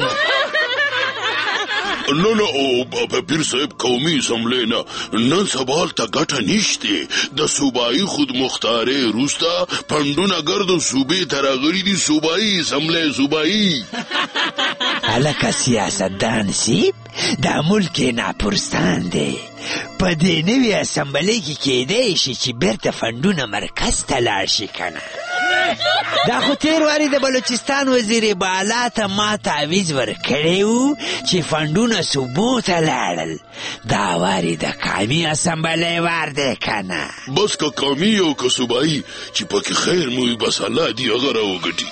نه نه او پیر صاحب قومي اسمبلی نه، نن سبا هلته ګټه نشته. د صوبایي خودمختارۍ وروسته پنډونه ګرد صوبې ته راغلي دي. صوبایي اسمبلی صوبایي. هلکه سیاستدان سیب دا ملک ناپرستان دی. په دې نوي اسمبلی کې کېدی شي چې بیرته فنډونه مرکز ته لاړ شي کنه. دا خو تیر واري د بلوچستان وزیر بالا ته ما تعویض ورکړی و چې فنډونه صوبو ته لاړل. دا واري د قومي اسمبلی وار دی کنه. بس که قومي او که صوبایي چې پکې خیر مو وي بس الله دې هغه راوګټي.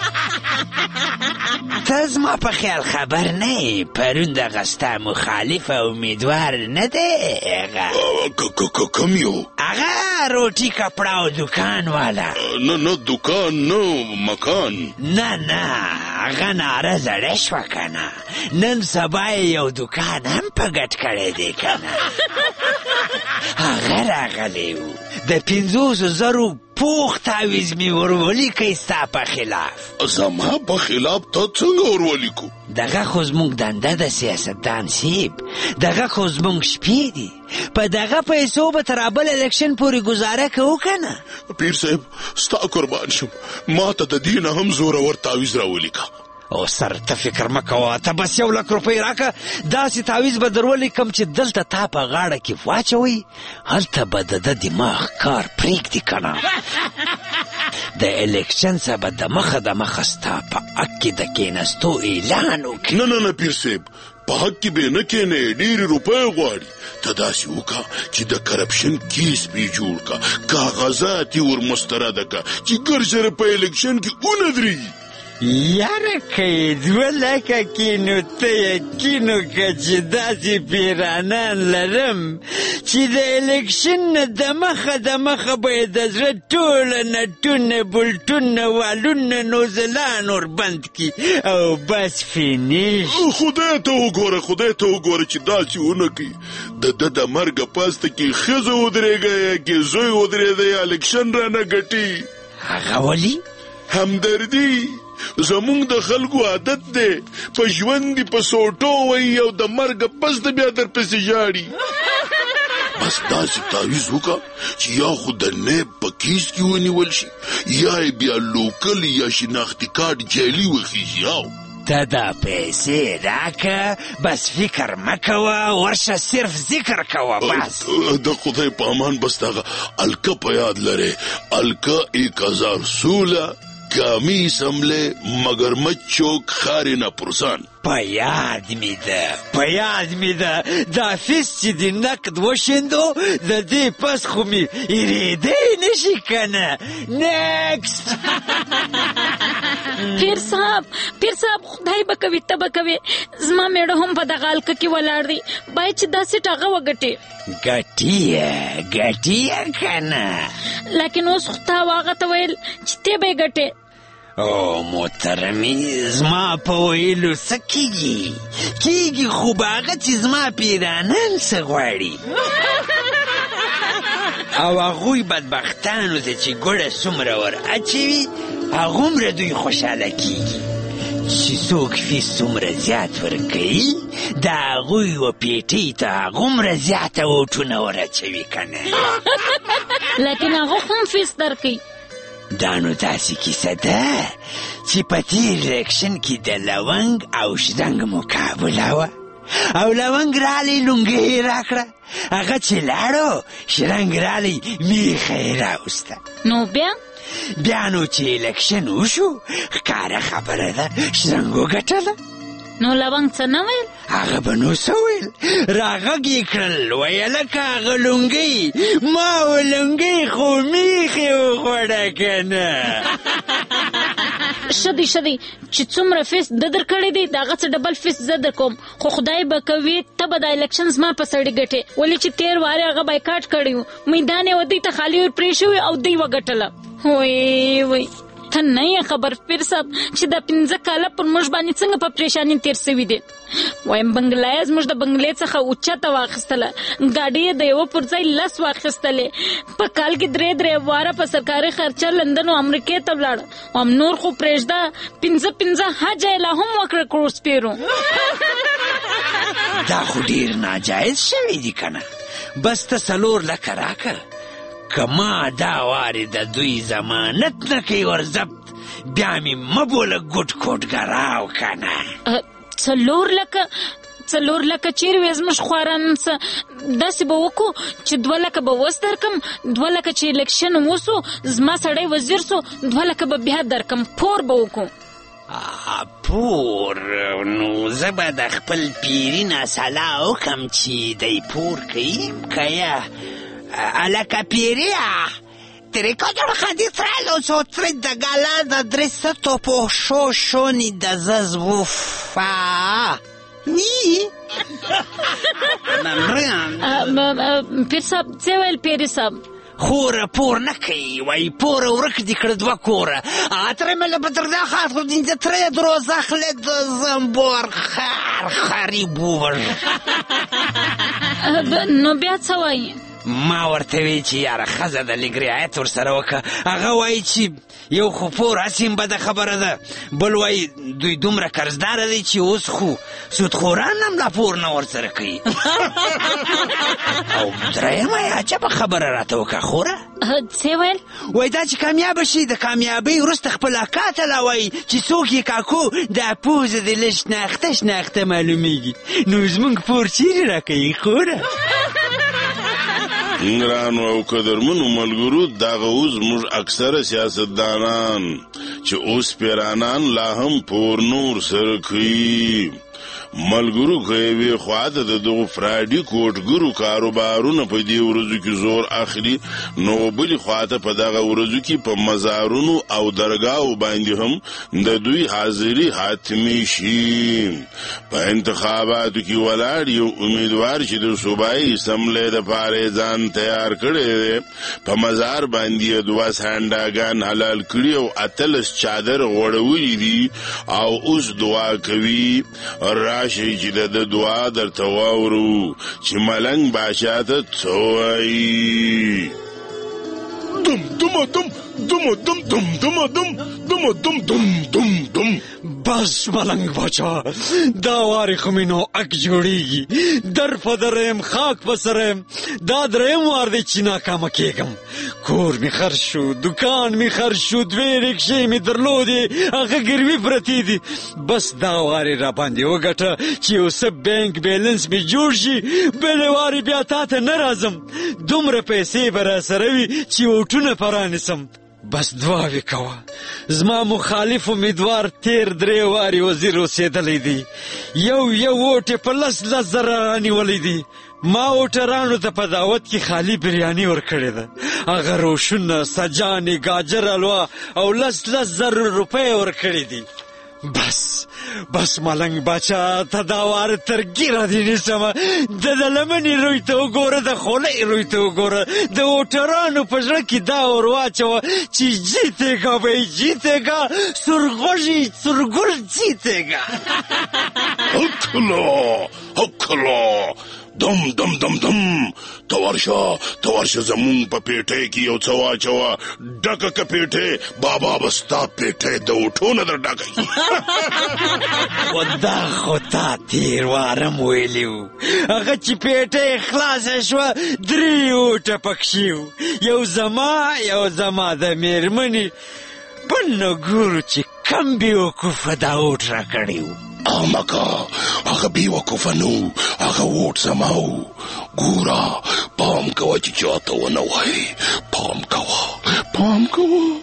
ته زما په خیال خبر نه یې پرون دغه ستا مخالف امیدوار نه دی هغه. کم یو؟ هغه روټي کپړه او دکان والا. نه نه دکان نه مکان. نه نه هغه ناره زړه شوه کنه. نن سبا یو دکان هم په ګټ کړی دی کنه. هغه راغلی و د پنځوسو زرو پوخ تعویض می ورولیکئ ستا په خلاف. زما په خلاف ته څنګه ورولیکو؟ دغه خو زموږ دنده د سیاستدان صیب، دغه خو زموږ شپې دي. په دغه پیسو به تر بل الیکشن پورې ګزاره کوو کنه. پیر صاحب ستا قربان شم، ما ته د دې نه هم زورور تعویض راولیکه. او سر ته فکر مه کوه، ته بس یو لک روپۍ راکه، داسې تعویض به در ولیکم چې دلته تا په غاړه کې واچوئ، هلته به د ده دماغ کار پرېږدي کنه. د الیکشن څخه به د مخه د مخه ستا په حق کې د کېناستو اعلان وکړي. نه نه نه پیر صاحب په حق کې به نه کېنې، ډېرې روپۍ غواړي. ته داسې وکړه چې د کرپشن کیس پې جوړ کړه، کاغذات یې ور مسترده کړه چې ګرجره په الیکشن کې ونهدرېږي. یاره که یې دوه لکه کې نو ته یقین وکړه چې داسې پیرانان لرم چې د الیکشن نه د مخه د مخه به یې د زړه ټوله نټونه بولټونه والونه نوزلان ور بند کړي او بس فینیش. خدای ته وګوره خدای ته وګوره چې داسې ونه کړي. د ده د مرګه پاسته کې ښځه ودرېږه یا کې زوی ودرېده یا الیکشن رانه ګټي. هغه ولي؟ همدردي. زمونږ د خلکو عادت دی په ژوند دي په سوټو وایي او د مرګه پس د بیا در پسې ژاړي. بس داسې تعویض وکړه چې یا خو د نیب په کیس کې ونیول شي یا یې بیا لوکل یا شناختي کارت جعلي وخیږي. او ته دا پیسې راکه، بس فکر مه کوه، ورشه صرف ذکر کوه بس. د خدای په امان بس دغه الکه په یاد لرې، الکه ایک هزار سوله قومی اسمبلی مگرمچ چوک خار ناپرسان. په یاد مې ده په یاد مې ده دا فیس چې د نقد وشیندو د دې پس خو مې هېرېدی نشي که نه نیکسټ پیر صاحب پیر صاحب خدای به کوي ته به کوې زما میړه هم په دغه حلقه کې ولاړ دی باید چې دا سیټ هغه وګټې ګټي یې ګټي یې که نه لیکن اوس خو تا هغه ته ویل چې ته به یې ګټې او محترمي زما په ویلو څه کېږي کېږي خو به هغه چې زما پیرانان څه غواړي او هغوی بدبختانو ته چې ګوړه څومره ور اچوي هغومره دوی خوشحاله کېږي چې څوک فیس څومره زیات ورکوي د هغوی و پیټۍ ته هغومره زیاته ووټونه ور اچوي که نه لیکن هغه هم فیس درکوي دا نو داسې کیسه ده چې په تېر الیکشن کې د لونګ او شرنګ مقابله وه او لونګ رالی لونګۍ یې راکړه هغه چې لاړو شرنګ رالی میخه یې راوسته نو بیا بیا نو چې الیکشن وشو ښکاره خبره ده شرنګ وګټله نو لونګ څه نه ویل هغه به نو څه ویل راغږ یې کړل ویله که هغه لونګۍ ما و لونګۍ خو میخې وخوړه که نه ښه دی ښه دی چې څومره فیس ده در کړی دی د هغه څه ډبل فیس زه در کوم خو خدای به کوي ته به دا الیکشن زما په سړي ګټې ولې چې تېر وارې هغه بایکاټ کړی و میدان یې و دوی ته خالي ور پرې شوي او دوی وګټله وی وی ته نه یې خبر پیر صاحب چې دا پنځه کاله پر موږ باندې څنګه په پریشاني تېر سوي دي وایم بنګلای زموږ د بنګلې څخه اوچته واخیستله ګاډۍ یې د یوه پر ځای لس واخیستلې په کال کې درې درې واره په سرکاري خرچه لندن او امریکې ته ولاړه او نور خو پرېږده پنځه پنځه حج یې لا هم وکړه کړو سپېرو دا خو ډېر ناجایز شوی دي که نه بس ته څلور لکه راکه که ما دا وارې د دوی ضمانت نه کوي ورضبط بیا مې مه بوله ګوټ کوټ ګراو که نه څلور لکه څلور لکه چیرې وې زموږ خواران څه داسې به وکړو چې دوه لکه به اوس درکم دوه لکه چې الیکشن وسو زما سړی وزیر سو دوه لکه به بیا درکم پور به وکړو پور نو زه به د خپل پیري نه صلاح وکړم چې دی پور کوي که یا Alla capiria! Ti ricordi che di trello so tre da galada dressato po shoshoni da zazvufa? Ni? پیر صاحب څه ویل پیري صاحب خوره پور نه کوي وایي پوره ورک دي کړه دوه کوره اترمله به در دا خاط خو دین د ترې دروزه خلې د زنبور خار خاري بوور نو بیا څه وایي ما ورته وی چې یاره ښځه د لږ رعایت ورسره وکړه هغه وایي چې یو خو پور هسې هم بده خبره ده بل وایي دوی دومره قرضداره دی چې اوس خو سودخوران هم لا پور نه ورسره کوي او درېیمه یې عجبه خبره راته وکړه خوره څه ویل وایي دا چې کامیابه شي د کامیابۍ وروسته خپل اکا ته لا وایي چې څوک یې کاکو دا پوزه د لږ شناخته شناخته معلومیږي نو زموږ پور چیرې راکوي خوره ګرانو او قدرمنو ملګرو دغه اوس موږ اکثره سیاستدانان چې اوس پیرانان لا هم پور نور سره کوي ملګرو که یوې خواته د دغو فراډي کوټګرو کاروبارونه په دې ورځو کې زور اخلي نو بلې خواته په دغه ورځو کې په مزارونو او درګاو باندې هم د دوی حاضري حتمي شي په انتخاباتو کې ولاړ یو امیدوار چې د صوبایي اسمبلۍ دپاره یې ځان تیار کړی دی په مزار باندې یې دوه سانډاګان حلال کړي او اتلس چادر غوړولي دي او اوس دعا کوي راشي چې د دعا درته واورو چې ملنګ باچا ته څه وایي دم دم دم دم دم دم دم دم دم دم دم دم دم بس ملنګ باچا دا وارې خو مې نو اک جوړېږي در په دریم خاک په سریم دا دریم وار دی چې ناکامه کېږم کور مې خرڅ شو دکان مې خرڅ شو دوې رکشې مې درلودې هغه ګروي پرتې دي بس دا وارې راباندې وګټه چې یو څه بینک بیلنس مې جوړ شي بلې وارې بیا تا ته نه راځم دومره پیسې به راسره وي چې ووټونه پرانیسم بس دعاوې کوه. زما مخالف امیدوار تیر درې وارې وزیر اوسېدلی دی. یو یو ووټ یې په لس لس زره رانیولی دی. ما ووټرانو ته په دعوت کې خالي بریاني ورکړې ده. هغه روشونه، سجانې، گاجر حلوا او لس لس زره روپۍ ورکړې دي. بس بس ملنګ باچا ته دا وار تر ګیره دې نیسمه. د د لمنې روی ته وګوره، د خولۍ روی ته وګوره، د ووټرانو په زړه کې دا ور واچوه چې جیتېګا به یې جیتېګا، سورغوږي سورګل جیتېګا. هکلا هکلا دم دم دم دم ته ورشه ته ورشه زمونږ په پیټۍ کې یو څه واچوه. ډکه که پیټۍ بابا به ستا پیټۍ د اوټو نه در ډکه کي. خو دا خو تا تېر وارم ویلي وو. هغه چې پیټۍ خلاصه شوه درې اوټه پکښې وو. یو زما یو زما د مېرمنې. بل نه ګورو چې کم بېوقوفه دا اوټ را کړی وو. آمکا هغه بېوقوفه نو، هغه ووټ زما و. ګوره پام کوه چې چاته ونه وایې. پام کوه پام کوه.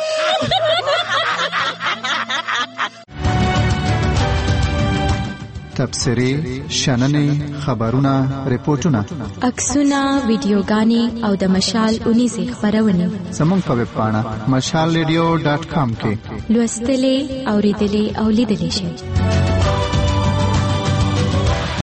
تبصرې، شننې، خبرونه، ریپورتونه، عکسونه، ویډیوګانې او د مشال اونیزې خپرونې زموږ په ویب پاڼه مشال ریډیو ډاټ کام کې لوستلې، اورېدلې او لیدلې شئ.